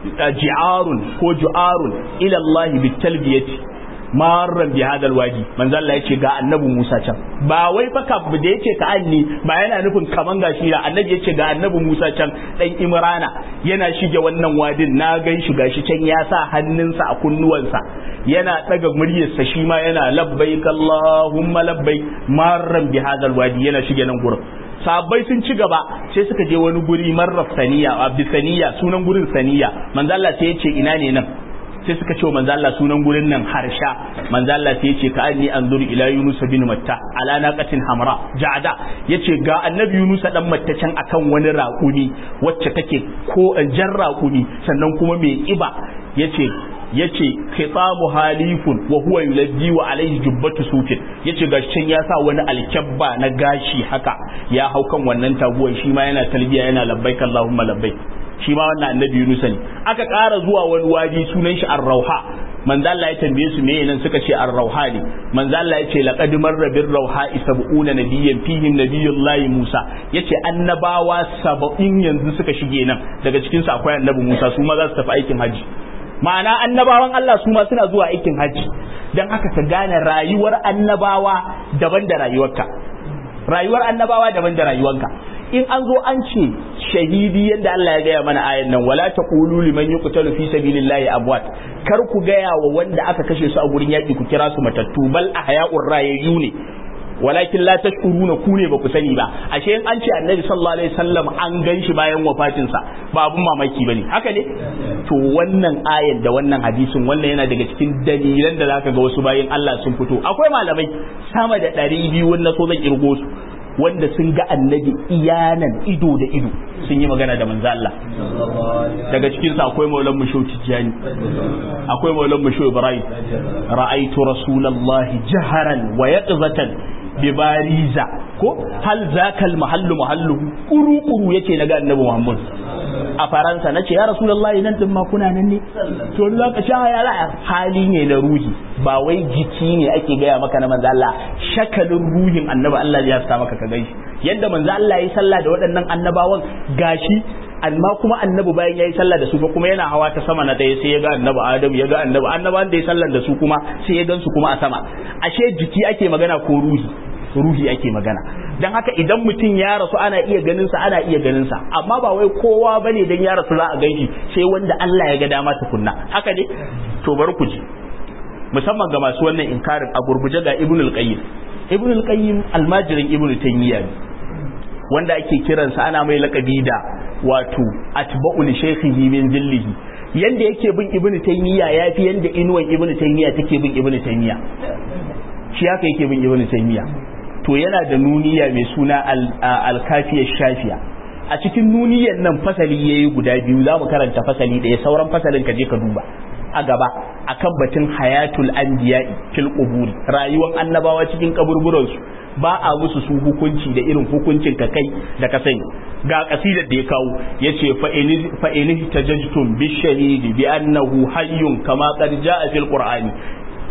ji'arun ko ju'arun ila Allah bitalbiyati marran bi hadal wadi manzo Allah yace ga annabi Musa can ba wai fa ka da yace ka anni ba yana nufin kaman gashi da annabi yace ga annabi Musa can dan Imrana yana shige wannan wadin na gan shi gashi can ya sa hannunsa a kunnuwansa yana daga muryarsa shi ma yana labbaik Allahumma labbaik marran bi hadal wadi yana shige nan gurin sahabbai sun ci gaba sai suka je wani guri marraf saniya abdi saniya sunan gurin saniya manzo Allah sai yace ina ne nan sai suka ce manzo Allah sunan gurin nan harsha manzo Allah sai yace ka anni anzuru ila Yunus bin Matta ala naqatin hamra ja'da yace ga annabi Yunus dan Matta can akan wani raƙumi wacce take ko jan raƙumi sannan kuma mai kiba yace yace khitamu halifun wa huwa yuladdi wa alayhi jubbatu sufin yace gashi can ya sa wani alkabba na gashi haka ya hau kan wannan taguwan shi ma yana talbiya yana labbaik Allahumma labbaik shi ma wannan annabi Yunus ne aka ƙara zuwa wani wadi sunan shi Ar-Rauha manzo Allah ya tambaye su me nan suka ce Ar-Rauha ne manzo Allah ya ce laqad marra bir rauha sab'una nabiyyan fihim nabiyullahi Musa yace annabawa sab'in yanzu suka shige nan daga cikin su akwai annabi Musa su ma za su tafi aikin haji ma'ana annabawan Allah su ma suna zuwa aikin haji dan haka ka gane rayuwar annabawa daban da rayuwarka rayuwar annabawa daban da rayuwarka in an zo an ce shahidi yadda Allah ya gaya mana ayan nan wala taqulu liman yuqtalu fi sabilillahi amwat kar ku gaya wa wanda aka kashe su a gurin yaki ku kira su matattu bal ahya'ur rayyu ne walakin la tashkuruna ku ne ba ku sani ba ashe in an ce annabi sallallahu alaihi wasallam an ganshi bayan wafatin sa ba abun mamaki bane haka ne to wannan ayan da wannan hadisin wannan yana daga cikin dalilan da zaka ga wasu bayin Allah sun fito akwai malamai sama da ɗari biyu wanda so zan kirgo su wanda sun ga annabi iyanan ido da ido sun yi magana da manzo Allah daga cikin sa akwai maulan musho tijani akwai maulan musho ibrahim ra'aytu rasulullahi jaharan wa yaqzatan bi bariza ko hal zakal mahallu mahalluhu kuru kuru yace naga annabi muhammad a faransa nace ya rasulullahi nan din ma kuna nan ne to za ka sha ya la hali ne na ruhi ba wai jiki ne ake gaya maka na manzo Allah shakalin ruhin annabi Allah ya sa maka ka gaishe yadda manzo Allah yayi sallah da waɗannan annabawan gashi amma kuma annabi bayan yayi sallah da su fa kuma yana hawa ta sama na daya sai ya ga annabi Adam ya ga annabi annabawan da ya sallah da su kuma sai ya gansu kuma a sama ashe jiki ake magana ko ruhi ruhi ake magana dan haka idan mutum ya rasu ana iya ganin sa ana iya ganin sa amma ba wai kowa bane dan ya rasu za a ganshi sai wanda Allah ya ga dama tukunna haka ne to bar ku ji musamman ga masu wannan inkarin a gurguje ga Ibn al-Qayyim Ibn al-Qayyim almajirin Ibn Taymiyyah wanda ake kiransa ana mai lakabi da wato atba'u li shaykhihi min zillihi yanda yake bin Ibn Taymiyyah yafi yanda inuwan Ibn Taymiyyah take bin Ibn Taymiyyah shi haka yake bin Ibn Taymiyyah to yana da nuniya mai suna al-kafiyar shafiya a cikin nuniyan nan fasali yayi guda biyu za mu karanta fasali ɗaya sauran fasalin ka je ka duba a gaba akan batun hayatul anbiya'i fil quburi rayuwar annabawa cikin kaburburan su ba a musu su hukunci da irin hukuncin ka kai da ka sani ga kasidar da ya kawo yace fa in fa in tajajtum bi shahidi bi annahu hayyun kama qad jaa fil qur'ani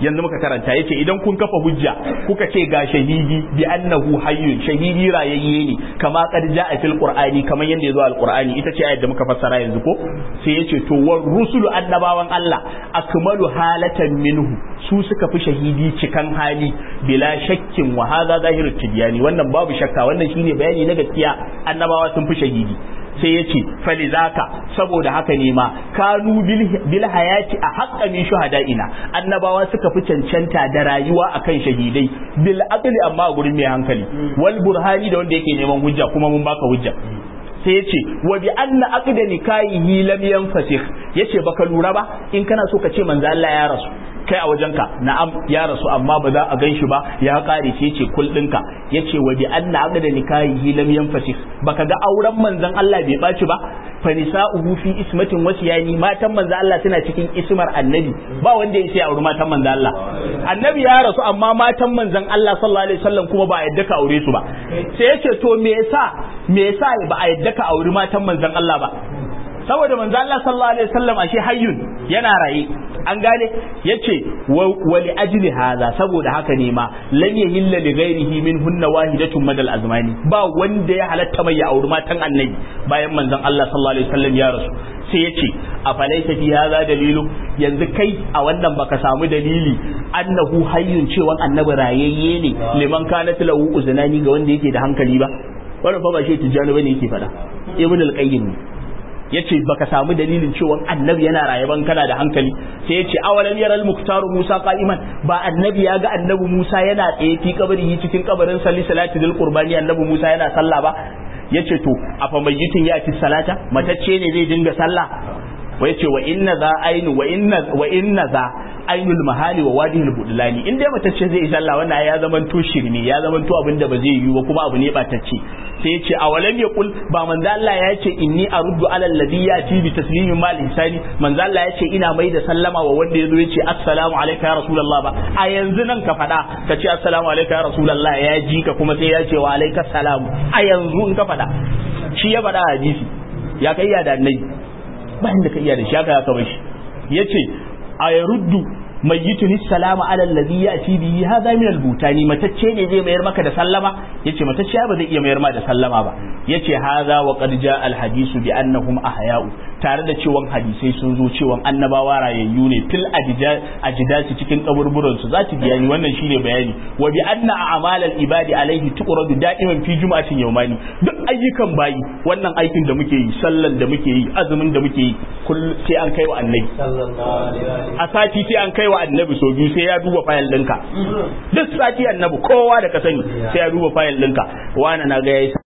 yanzu muka karanta yace idan kun kafa hujja kuka ce ga shahidi bi annahu hayyun shahidi rayayye ne kama qad ja'a fil qur'ani kamar yanda yazo al-qur'ani ita ce ayat da muka fassara yanzu ko sai yace to war rusulu annabawan Allah akmalu halatan minhu su suka fi shahidi cikan hali bila shakkin wa hadha zahirut tibyani wannan babu shakka wannan shine bayani na gaskiya annabawa sun fi shahidi sai ya ce falizaka saboda haka ne ma kanu bil hayati a haƙƙa min shuhada'ina annabawa suka fi cancanta da rayuwa akan shahidai bil aqli amma a gurin mai hankali wal burhani da wanda yake neman hujja kuma mun baka hujja sai ya ce wa bi anna aqda nikahi lam yanfasikh yace baka lura ba in kana so ka ce manzo Allah ya rasu kai a wajenka na'am ya rasu amma ba za a ganshi ba ya kare ce ce kul dinka yace wa bi anna aqda nikahi lam yanfasikh baka ga auren manzon Allah bai baci ba fa nisa'uhu fi ismatin wasiyani matan manzon Allah suna cikin ismar annabi ba wanda ya sai auri matan manzon Allah annabi ya rasu amma matan manzon Allah sallallahu alaihi wasallam kuma ba a yadda ka aure su ba sai yace to me yasa me yasa ba a yadda ka auri matan manzon Allah ba saboda manzo Allah sallallahu alaihi wasallam ashe hayyun yana raye an gane yace wa li ajli hadha saboda haka ne ma lam yahilla li ghairihi min hunna wahidatun madal azmani ba wanda ya halatta mai ya auri matan annabi bayan manzon Allah sallallahu alaihi wasallam ya rasu sai yace afalaysa fi hadha dalilu yanzu kai a wannan baka samu dalili annahu hayyun cewa annabi rayayye ne liman kana lahu uzunani ga wanda yake da hankali ba wannan fa ba shi tijani bane yake fada ibn al-qayyim yace baka samu dalilin cewa annabi yana raye ban kana da hankali sai yace awalam yaral muktaru Musa qa'iman ba annabi ya ga annabi Musa yana tsaye fi kabari cikin kabarin salli salati dil qurbani annabi Musa yana sallah ba yace to afa mayyitin ya ci salata matacce ne zai dinga sallah wa yace wa inna za ainu wa inna wa inna za ainul mahali wa wadihul budlani in dai matacce zai sallah wannan ya zaman to shirme ya zaman to abinda ba zai yi ba kuma abu ne batacce sai yace awalam yaqul ba manzo Allah ya ce inni aruddu ala alladhi yati bi taslimin mal ihsani manzo Allah ya ce ina mai da sallama wa wanda yazo yace assalamu alayka ya rasulullah ba a yanzu nan ka fada ka ce assalamu alayka ya rasulullah ya ji ka kuma sai ya ce wa alayka salam a yanzu in ka fada shi ya fada hadisi ya kai ya da annabi ba inda ka iya da shi aka ka bashi yace ayaruddu mayyitun salama ala alladhi yati bihi hadha min al-butani matacce ne zai mayar maka da sallama yace matacce ba zai iya mayar ma da sallama ba yace hadha wa qad jaa al-hadisu bi annahum ahya'u tare da cewa hadisai sun zo cewa annabawa rayayyu ne fil ajdasi cikin kaburburan su zati bayani wannan shine bayani wa bi anna a'mal al-ibadi alaihi tuqradu da'iman fi jum'atin yawmani duk ayyukan bayi wannan aikin da muke yi sallan da muke yi azumin da muke yi kullu sai an kai wa annabi sallallahu alaihi a sati sai an kai wa annabi so biyu sai ya duba fayil ɗinka duk sati annabi kowa da ka sani sai ya duba fayil ɗinka wani na ga yayi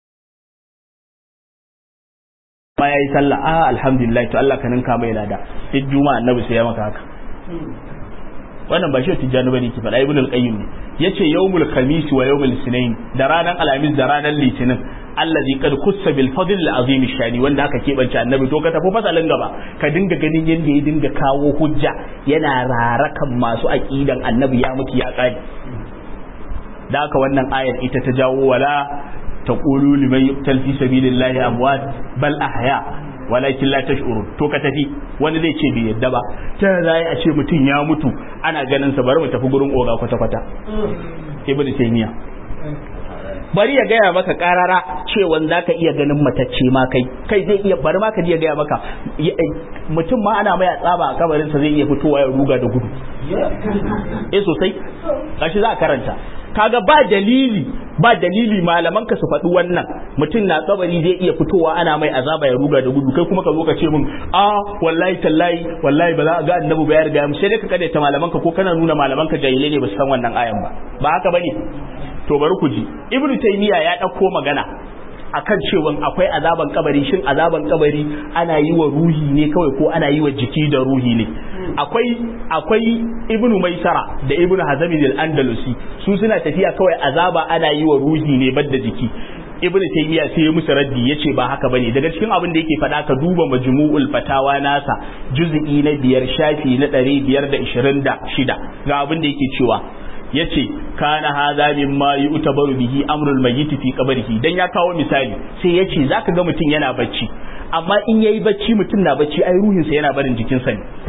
ma yayi sallah ah alhamdulillah to Allah ka ninka mai lada duk juma'a annabi sai ya maka haka wannan ba shi tijjani bane ki faɗa ibn al-qayyim ne yace yawmul khamis wa yawmul sinain da ranar alhamis da ranar litinin allazi qad kussa bil fadl al-azim shani wanda aka kebance annabi to ka tafi fasalin gaba ka dinga ganin yanda ya dinga kawo hujja yana rarakan masu aqidan annabi ya mutu ya kare da haka wannan ayar ita ta jawo wala taqulu liman yuqtal fi sabilillahi amwat bal ahya walakin la tash'urun to ka tafi wani zai ce bai yadda ba ta zai a ce mutum ya mutu ana ganin sa bari mu tafi gurin oga kwata kwata ibnu taymiya bari ya gaya maka karara cewa zaka iya ganin matacce ma kai kai zai iya bari ma ka iya gaya maka mutum ma ana mai tsaba a kabarin sa zai iya fitowa ya ruga da gudu eh sosai kashi za a karanta kaga ba dalili ba dalili malaman ka su faɗi wannan mutum na kabari zai iya fitowa ana mai azaba ya ruga da gudu kai kuma ka zo ka ce min a wallahi tallahi wallahi ba za a ga annabi ba ya riga mu sai dai ka kada ta malaman ka ko kana nuna malaman ka jahilai ne ba su san wannan ayan ba ba haka bane to bari ku ji ibnu taymiya ya dauko magana akan cewa akwai azaban kabari shin azaban kabari ana yi wa ruhi ne kawai ko ana yi wa jiki da ruhi ne akwai akwai ibnu maisara da ibnu hazami al-andalusi su suna tafiya kawai azaba ana yi wa ruhi ne badda jiki ibnu taymiya sai ya musu raddi yace ba haka bane daga cikin abin da yake faɗa ka duba majmu'ul fatawa nasa juz'i na biyar shafi na ɗari biyar da ishirin da shida ga abin da yake cewa yace kana hadha mimma yu'tabaru bihi amrul mayyit fi qabrihi dan ya kawo misali sai yace zaka ga mutum yana bacci amma in yayi bacci mutum na bacci ai ruhin sa yana barin jikin sa ne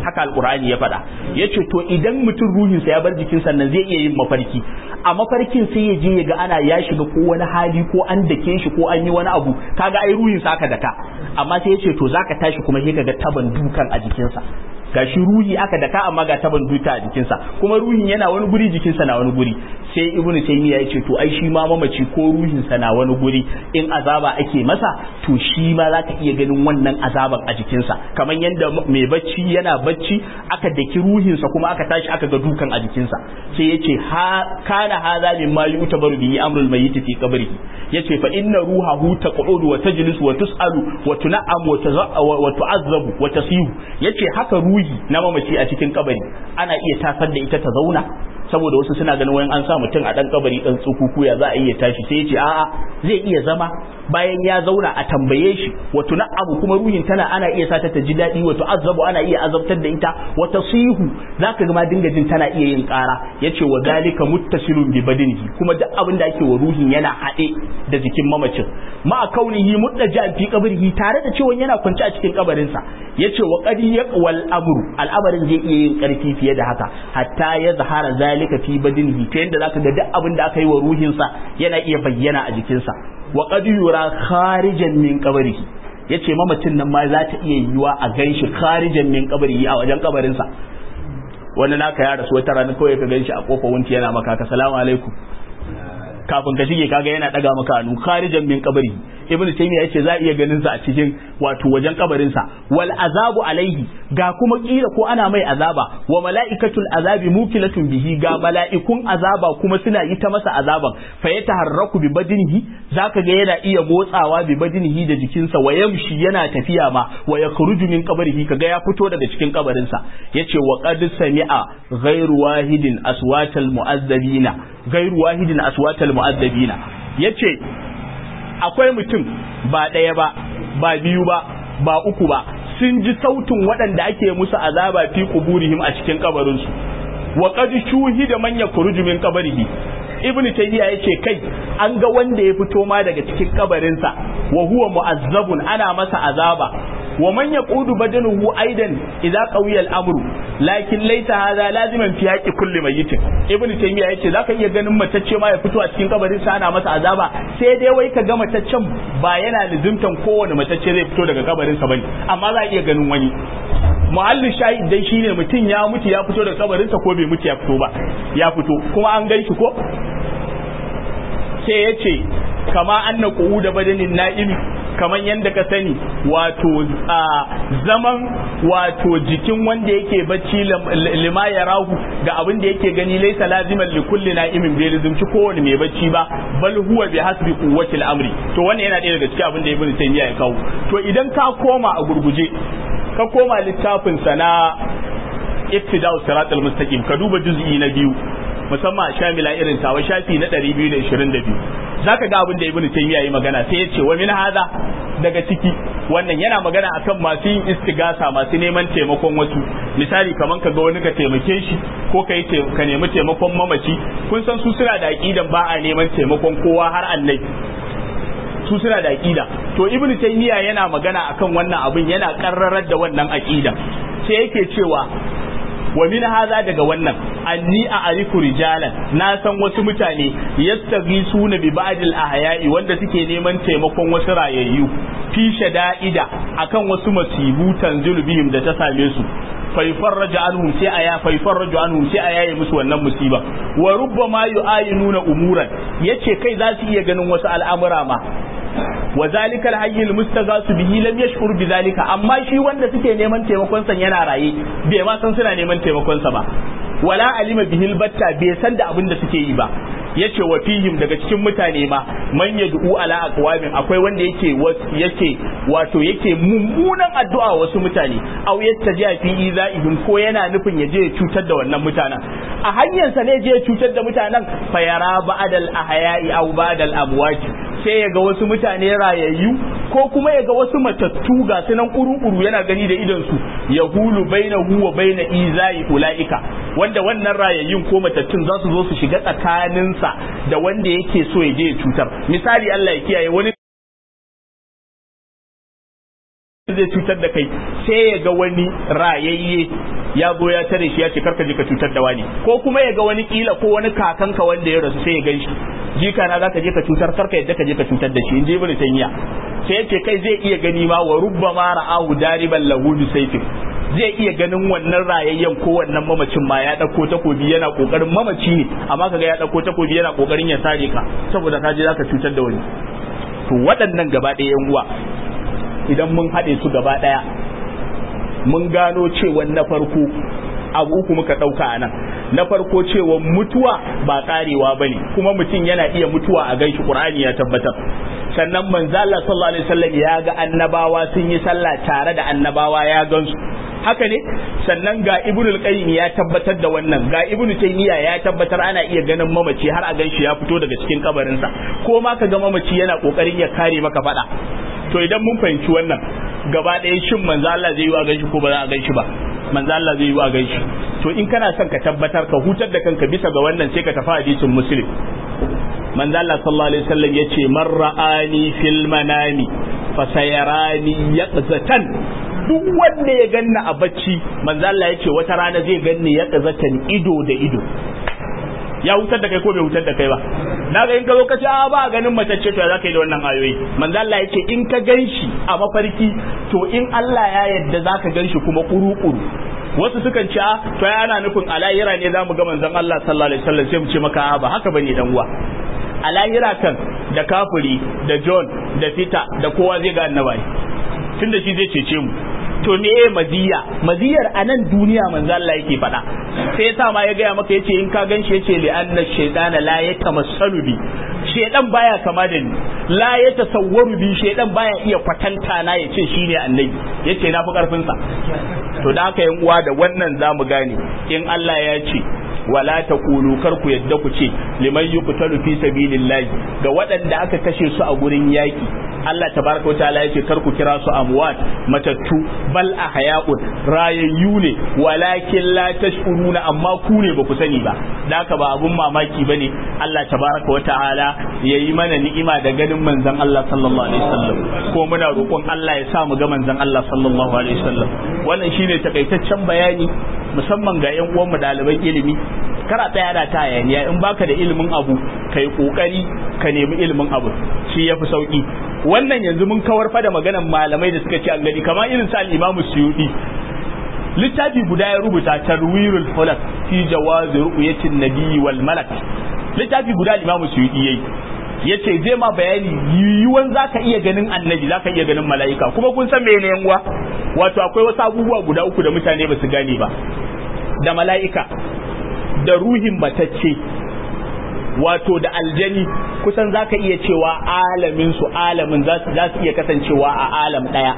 haka alqur'ani ya faɗa yace to idan mutum ruhinsa ya bar jikin sannan zai iya yin mafarki a mafarkin sai ya je ya ga ana ya shiga ko wani hali ko an dake shi ko an yi wani abu kaga ai ruhinsa aka daka amma sai yace to zaka tashi kuma sai kaga taban dukan a jikinsa gashi ruhi aka daka amma ga taban duka a jikinsa kuma ruhin yana wani guri jikinsa na wani guri sai ibnu taymiya yace to ai shi ma mamaci ko ruhinsa na wani guri in azaba ake masa to shi ma zaka iya ganin wannan azaban a jikinsa kamar yanda mai bacci yana bacci aka daki ruhinsa kuma aka tashi aka ga dukan a jikinsa sai yace ha kana hadha mimma yutabaru bihi amrul mayyit fi qabrihi yace fa inna ruhahu taqudu wa tajlisu wa tusalu wa tun'am wa tu'azzabu wa tasihu yace haka ruhi na mamaci a cikin kabari ana iya tasar da ita ta zauna saboda wasu suna ganin wayan an sa mutum a dan kabari dan tsukuku ya za a iya tashi sai ya ce a'a zai iya zama bayan ya zauna a tambaye shi wa tun'amu kuma ruhin tana ana iya sata ta ji dadi wa tu'azzabu ana iya azabtar da ita wa tasihu zaka ga ma dinga jin tana iya yin ƙara yace wa zalika muttasilun bi badinihi kuma duk abin da ake wa ruhin yana haɗe da jikin mamacin ma kaunihi muddaja fi qabrihi tare da cewa yana kwance a cikin kabarinsa yace wa qad yaqwal amru al'amarin zai iya yin ƙarfi fiye da haka hatta ya zahara zalika fi badinihi ta yanda zaka ga duk abin da aka yi wa ruhinsa yana iya bayyana a jikinsa wa qad yura kharijan min qabrihi yace mamacin nan ma za ta iya yiwa a ganshi kharijan min qabrihi a wajen kabarinsa wani naka ya rasu wata rana kawai ka ganshi a kofar wunti yana maka ka salamu alaikum kafin ka shige kaga yana daga maka hannu kharijan min qabrihi ibn taymiya yace za iya ganin sa a cikin wato wajen kabarin sa wal azabu alaihi ga kuma kila ko ana mai azaba wa malaikatul azabi mukilatun bihi ga malaikun azaba kuma suna yi ta masa azaban fa yataharraku bi badinihi zaka ga yana iya motsawa bi badinihi da jikinsa wa yamshi yana tafiya ma wa yakhruju min qabrihi kaga ya fito daga cikin kabarin sa yace wa qad sami'a ghairu wahidin aswatal mu'azzabina ghairu wahidin aswatal mu'azzabina yace akwai mutum ba ɗaya ba ba biyu ba ba uku ba sun ji sautin waɗanda ake musu azaba fi quburihim a cikin kabarinsu wa qad shuhida man yakhruju min qabrihi ibnu taymiya yace kai an ga wanda ya fito ma daga cikin kabarinsa wa huwa mu'azzabun ana masa azaba wa man yaqudu badanuhu aidan idza qawiya al-amru lakin laysa hadha laziman fi haqqi kulli mayyitin ibnu taymiya yace zaka iya ganin matacce ma ya fito a cikin kabarin sa ana masa azaba sai dai wai ka ga mataccen ba yana lizimtan kowane matacce zai fito daga kabarin sa bane amma za a iya ganin wani muhallin shahid dai shine mutum ya mutu ya fito daga kabarin sa ko bai mutu ya fito ba ya fito kuma an gan shi ko sai yace kama anna qu'uda badanin na'imi kaman yanda ka sani wato zaman wato jikin wanda yake bacci lima ya rahu ga abin da yake gani laisa laziman li kulli na'imin bai lazimci kowane mai bacci ba bal huwa bi hasbi quwwati al-amri to wannan yana ɗaya daga cikin abin da ibnu taymiya ya kawo to idan ka koma a gurguje ka koma littafin sa na iktida'u siratal mustaqim ka duba juz'i na biyu musamman shamila irin tawa shafi na ɗari biyu da ishirin da biyu zaka ga abin da ibnu taymiya yayi magana sai ya ce wa min hada daga ciki wannan yana magana akan masu yin istigasa masu neman taimakon wasu misali kaman ka ga wani ka taimake shi ko kai ka nemi taimakon mamaci kun san su suna da aqidan ba a neman taimakon kowa har annabi su suna da aqida to ibnu taymiya yana magana akan wannan abin yana karrarar da wannan aqida sai yake cewa wa min haza daga wannan anni a arifu rijalan na san wasu mutane yastaghisuna bi ba'dil ahya'i wanda suke neman taimakon wasu rayayyu fi shada'ida akan wasu masibu tanzilu bihim da ta same su fayfarraju anhum sai aya fayfarraju anhum sai aya ya musu wannan musiba wa rubbama yu'ayinuna umuran yace kai za su iya ganin wasu al'amura ma wa zalika alhayyul mustaghasu bihi lam yashkur bi zalika amma shi wanda suke neman taimakon sa yana raye bai ma san suna neman taimakon sa ba wala alima bihi albatta bai san da abin da suke yi ba yace wa fihim daga cikin mutane ma man yad'u ala aqwamin akwai wanda yake yake wato yake mummunan addu'a wasu mutane aw yattaja fi izaihim ko yana nufin ya je ya cutar da wannan mutanen a hanyar sa ne je ya cutar da mutanen fa yara ba'dal ahya'i aw ba'dal amwat sai ya ga wasu mutane rayayyu ko kuma ya ga wasu matattu ga sunan kuru-kuru yana gani da idon su yahulu bainahu wa baina izai ulaika wanda wannan rayayyun ko matattun za su zo su shiga tsakaninsa da wanda yake so ya je ya cutar misali Allah ya kiyaye wani zai cutar da kai sai ya ga wani rayayye ya zo ya tare shi ya ce karka je ka cutar da wani, ko kuma ya ga wani kila ko wani kakanka wanda ya rasu sai ya gan shi jika na zaka je ka cutar karka yadda ka je ka cutar da shi in je ibn taymiya sai ya ce kai zai iya gani ma wa rubbama ra'ahu dariban lahu bi sayfin, zai iya ganin wannan rayayyen ko wannan mamacin ma ya dauko takobi yana kokarin mamaci ne amma kaga ya dauko takobi yana kokarin ya sare ka saboda ka je zaka cutar da wani. To waɗannan gaba ɗaya yan uwa idan mun haɗe su gaba ɗaya mun gano cewa na farko abu uku muka ɗauka a nan. Na farko cewa mutuwa ba ƙarewa ba ne, kuma mutum yana iya mutuwa a ganshi, Qur'ani ya tabbatar. Sannan manzo Allah sallallahu alaihi wasallam ya ga annabawa sun yi sallah tare da annabawa ya gansu, haka ne. Sannan ga Ibn al-Qayyim ya tabbatar da wannan, ga Ibn Taymiyyah ya tabbatar ana iya ganin mamaci har a ganshi ya fito daga cikin kabarinsa, ko ma ka ga mamaci yana kokarin ya kare maka fada. To idan mun fahimci wannan gaba ɗaya, shin manzo Allah zai yi a ganshi ko ba za a ganshi ba? Manzo Allah zai yi a ganshi. To in kana son ka tabbatar ka hutar da kanka bisa ga wannan sai ka tafi hadisin Muslim. Manzo Allah sallallahu alaihi wasallam yace man ra'ani fil manami fa sayarani yaqzatan, duk wanda ya ganna a bacci manzo Allah yace wata rana zai ganni yaqzatan, ido da ido. Ya hutar da kai ko bai hutar da kai ba? Na ga in ka zo ka ce a ba ganin matacce to za ka yi da wannan ayoyi. Manzo Allah yace in ka ganshi a mafarki to in Allah ya yarda za ka ganshi kuma kuru-kuru. Wasu sukan ce a to ya ana nufin a lahira ne zamu ga manzon Allah sallallahu alaihi wasallam, sai mu ce maka ba haka bane dan uwa. A lahira kan da kafiri da John da Peter da kowa zai ga annabi tunda shi zai cece mu. To me maziya maziyar a nan duniya manzo Allah yake faɗa, sai yasa ma ya gaya maka yace in ka ganshi yace li anna shaytana la yatamassalu bi, shaydan baya kama da ni, la yatasawwaru bi, shaydan baya iya kwatanta na yace shine annabi, yace na fi karfin sa. To da haka yan uwa da wannan zamu gane in Allah ya ce wala taqulu, kar ku yadda ku ce liman yuqtalu fi sabilillahi, ga waɗanda aka kashe su a gurin yaki. Allah tabaraka wa ta'ala yace kar ku kira su amwat, matattu, bal ahya'un, rayayyu ne, walakin la tashkuruna, amma ku ne ba ku sani ba. Da haka ba abun mamaki bane Allah tabaraka wa ta'ala yayi mana ni'ima da ganin manzon Allah sallallahu alaihi wasallam, ko muna roƙon Allah ya sa mu ga manzon Allah sallallahu alaihi wasallam. Wannan shine takaitaccen bayani musamman ga ƴan uwan mu ɗaliban ilimi. Kara tsaya da ta hayaniya, in baka da ilimin abu kai kokari ka nemi ilimin abu, shi yafi sauki. Wannan yanzu mun kawar fa da maganan malamai da suka ce an gani, kamar irin sa al-Imam Suyuti littafi guda ya rubuta Tarwirul Falak fi jawazi ru'yatin nabiy wal malak. Littafi guda al-Imam Suyuti yayi, yace zai ma bayani yiwuwan zaka iya ganin annabi, zaka iya ganin mala'ika. Kuma kun san mene yanwa, wato akwai wasu abubuwa guda uku da mutane ba su gane ba, da mala'ika, da ruhin batacce, wato da aljani. Kusan zaka iya cewa alamin su alamin za su iya kasancewa a alam daya.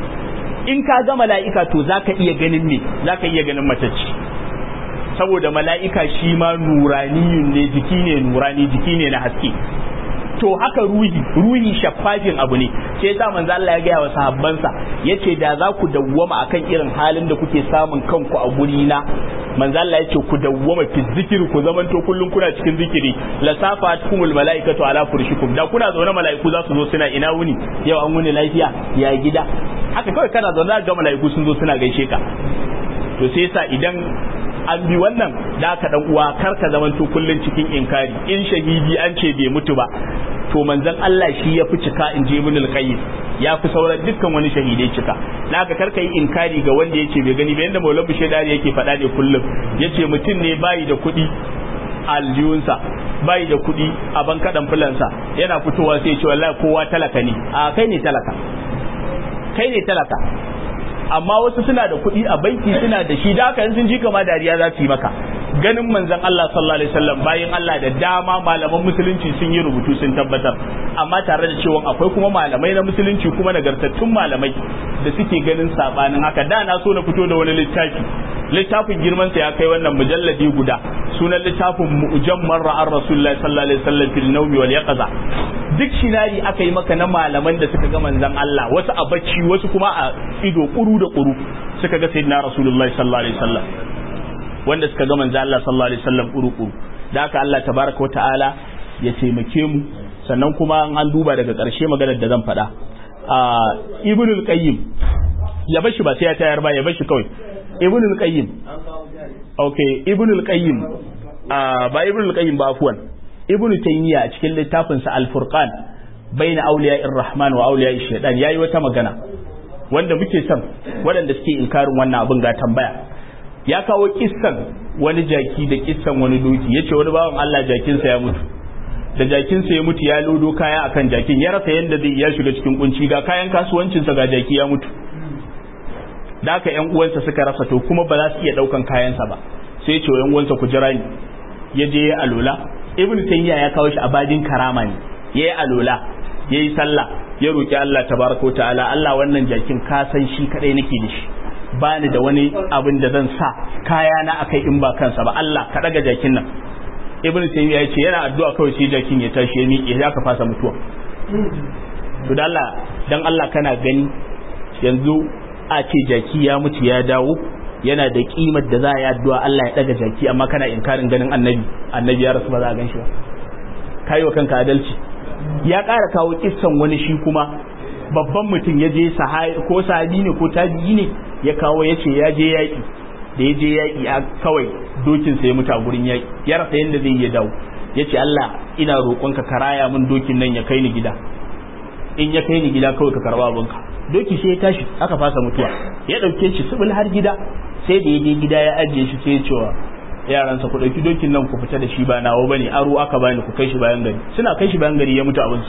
In ka ga mala'ika to zaka iya ganin me, zaka iya ganin matacce, saboda mala'ika shi ma nuraniyun ne, jiki ne nurani, jiki ne na haske. To haka ruhi, ruhi shaffafin abu ne. Sai yasa manzo Allah ya gaya wa sahabbansa yace da za ku dawwama akan irin halin da kuke samun kanku a guri na, manzo Allah yace ku dawwama fi zikiri, ku zamanto kullun kuna cikin zikiri, la safatkumul malaikatu ala furshikum, da kuna zaune malaiku za su zo suna ina wuni, yau an wuni lafiya, ya gida, haka kawai kana zaune ga malaiku sun zo suna gaishe ka. To sai yasa idan an bi wannan da ka dan uwa kar ka zamanto kullun cikin inkari. In shahidi an ce bai mutu ba, to manzon Allah shi ya fi cika, in je Ibn al-Qayyim, ya fi sauran dukkan wani shahidai cika. Da ka karka yi inkari ga wanda yace bai gani ba, yanda Maulana Bishadari yake faɗa ne kullum, yace mutum ne bayi da kuɗi aljiyunsa, bayi da kuɗi a bankaɗan fulansa, yana fitowa sai ya ce wallahi kowa talaka ne. A kai ne talaka, kai ne talaka. Amma wasu suna da kuɗi a banki, suna da shi, da haka in sun ji kama dariya za su yi maka. Ganin manzon Allah sallallahu alaihi wasallam, bayan Allah da dama malaman musulunci sun yi rubutu sun tabbatar, amma tare da cewa akwai kuma malamai na musulunci kuma nagartattun malamai da suke ganin sabanin haka. Da na so na fito da wani littafi, littafin girman sa ya kai wannan mujalladi guda, sunan littafin Mu'jammar ra'ar Rasulullahi sallallahu alaihi wasallam fil nawmi wal yaqza. Duk shinari aka yi maka na malaman da suka ga manzon Allah, wasu a bacci, wasu kuma a ido kuru da kuru suka ga sayyidina Rasulullahi sallallahu alaihi wasallam, wanda suka ga manzo Allah sallallahu alaihi wasallam kuru-kuru. Da haka Allah tabaraka wa ta'ala ya taimake mu. Sannan kuma an duba daga ƙarshe maganar da zan faɗa, a Ibn al-Qayyim ya bashi ba sai ya tayar ba ya bashi kawai. Ibnul Qayyim okay Ibnul Qayyim ba Ibnul Qayyim ba afwan Ibn Taymiyyah a cikin littafin sa Al-Furqan baina awliya'ir rahman wa awliya'ish shaitan yayi wata magana wanda muke son waɗanda suke inkarin wannan abin ga tambaya. Ya kawo kissan wani jaki da kissan wani doki, yace wani bawan Allah jakinsa ya mutu, da jakinsa ya mutu ya lodo kaya akan jakin, ya rasa yanda zai ya shiga cikin kunci, ga kayan kasuwancinsa ga jaki ya mutu. Da haka ƴan uwansa suka rasa to kuma ba za su iya daukan kayansa ba, sai ya ce ƴan uwansa ku jira ni. Ya je ya alola. Ibn Taymiyyah ya kawo shi a badin karama ne, yayi alola, yayi sallah, ya roki Allah tabaraka ta'ala, Allah wannan jakin ka san shi kadai nake da shi, bani da wani abin da zan sa kaya na akai in ba kansa ba, Allah ka daga jakin nan. Ibn Taymiyyah ya ce yana addu'a kawai sai jakin ya tashi ya miƙe, ya ka fasa mutuwa. To dan Allah dan Allah kana gani yanzu a ce jaki ya mutu ya dawo yana da kimar da za a yi addu'a Allah ya daga jaki, amma kana inkarin ganin annabi annabi ya rasu ba za a gan shi ba. Kai wa kanka adalci. Ya ƙara kawo kissan wani shi kuma babban mutum ya je sahabi ko sahabi ne ko tabi'i ne, ya kawo ya ce ya je yaƙi, da ya je yaƙi a kawai dokin sa ya mutu a gurin yaƙi, ya rasa yadda zai ya dawo, ya ce Allah ina roƙonka ka raya min dokin nan ya kai ni gida, in ya kai ni gida kawai ka karɓa abinka. Doki sai ya tashi aka fasa mutuwa, ya ɗauke shi subul har gida, sai da ya je gida ya ajiye shi sai ya cewa yaransa ku ɗauki dokin nan ku fita da shi ba nawa bane, aro aka bani ku kai shi bayan gari. Suna kai shi bayan gari ya mutu abinsu.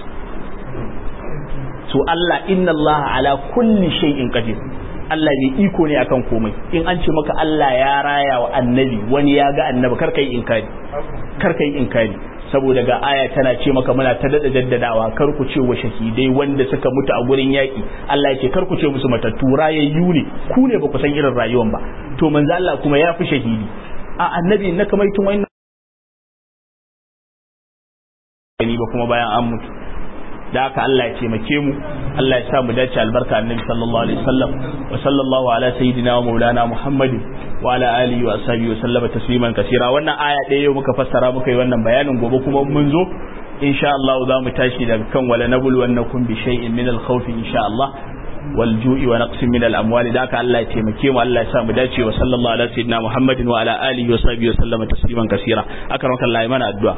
To Allah inna Allah ala kulli shay'in qadir, Allah ne iko ne akan komai. In an ce maka Allah ya raya wa annabi, wani ya ga annabi, kar kai inkari, kar kai inkari, saboda ga aya tana ce maka muna ta dada jaddadawa, kar ku ce wa shahidai wanda suka mutu a gurin yaki, Allah ya ce kar ku ce musu matattu, rayayyu ne, ku ne ba ku san irin rayuwan ba. To manzo Allah kuma ya fi shahidi. A annabi na kamar tun wani ba kuma bayan an mutu. Da haka Allah ya taimake mu, Allah ya sa mu dace albarka annabi sallallahu alaihi wasallam, wa sallallahu ala sayyidina wa maulana Muhammadin wa ala alihi wa ashabihi wa sallama tasliman kaseera. Wannan aya ɗaya yau muka fassara muka yi wannan bayanin, gobe kuma mun zo insha Allah za mu tashi daga kan wala nabul wannakum bi shay'in min al-khawfi insha Allah wal ju'i wa naqsin min al-amwali. Da haka Allah ya taimake mu, Allah ya sa mu dace, wa sallallahu ala sayyidina Muhammadin wa ala alihi wa sahbihi wa sallama tasliman kaseera. Akramaka Allah, ya mana addu'a.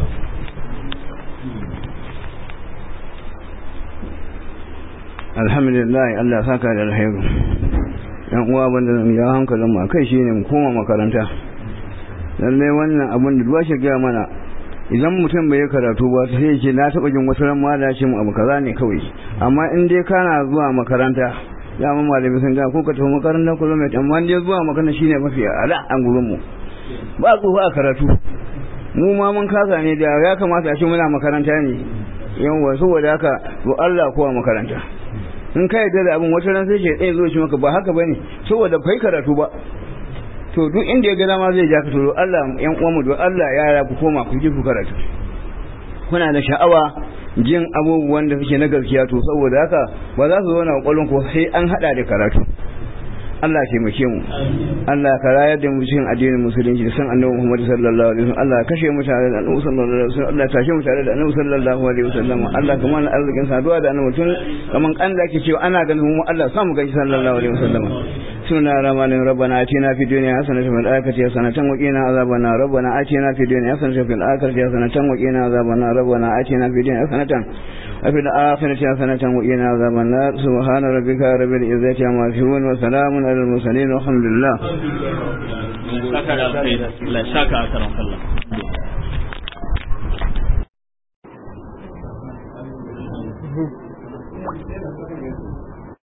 Alhamdulillah, Allah saka da alheri. Yan uwa banda ya hankalin mu kai shine mu koma makaranta. Lalle wannan abin da duwa shi ga mana, idan mutum bai karatu ba sai ya ce na taba jin wasu ran ma da ce mu abu kaza ne kawai. Amma in dai kana zuwa makaranta, ya mu malami sun ga ko ka tafi makaranta ko mai, amma dai zuwa makaranta shine mafi ala an gurin mu. Ba ku ba karatu. Mu ma mun kasa ne da ya kamata a ce muna makaranta ne. Yawa saboda haka to Allah kowa makaranta. In ka yarda da abin wata ran sai ce ɗaya zo shi maka ba haka bane, saboda kai karatu ba. To duk inda ya ga dama zai ja ka, to Allah ƴan uwan mu, do Allah ya ku koma ku ji ku karatu. Kuna da sha'awa jin abubuwan da suke na gaskiya, to saboda haka ba za su zo na kwallon ko sai an hada da karatu. Allah ya taimake mu, Allah ka rayar da mu cikin addinin musulunci da san annabi Muhammad sallallahu alaihi wasallam. Allah kashe mu tare da annabi sallallahu alaihi wasallam, Allah tashe mu tare da annabi sallallahu alaihi wasallam. Allah kuma na arzikin saduwa da annabi tun kaman kan da ake cewa ana ganin mu, Allah samu gaji sallallahu alaihi wasallam. Sunna ramanin rabbana atina fid dunya hasanatan wa fil akhirati hasanatan wa qina azaban nar. Rabbana atina fid dunya hasanatan wa fil akhirati hasanatan wa qina azaban nar. Rabbana atina fid dunya hasanatan wa fil akhirati hasanatan wa qina azaban nar. Subhana rabbika rabbil izzati amma yasifun wa salamun alal mursalin walhamdulillah. Saka da alkhairi, Allah saka a karan Allah.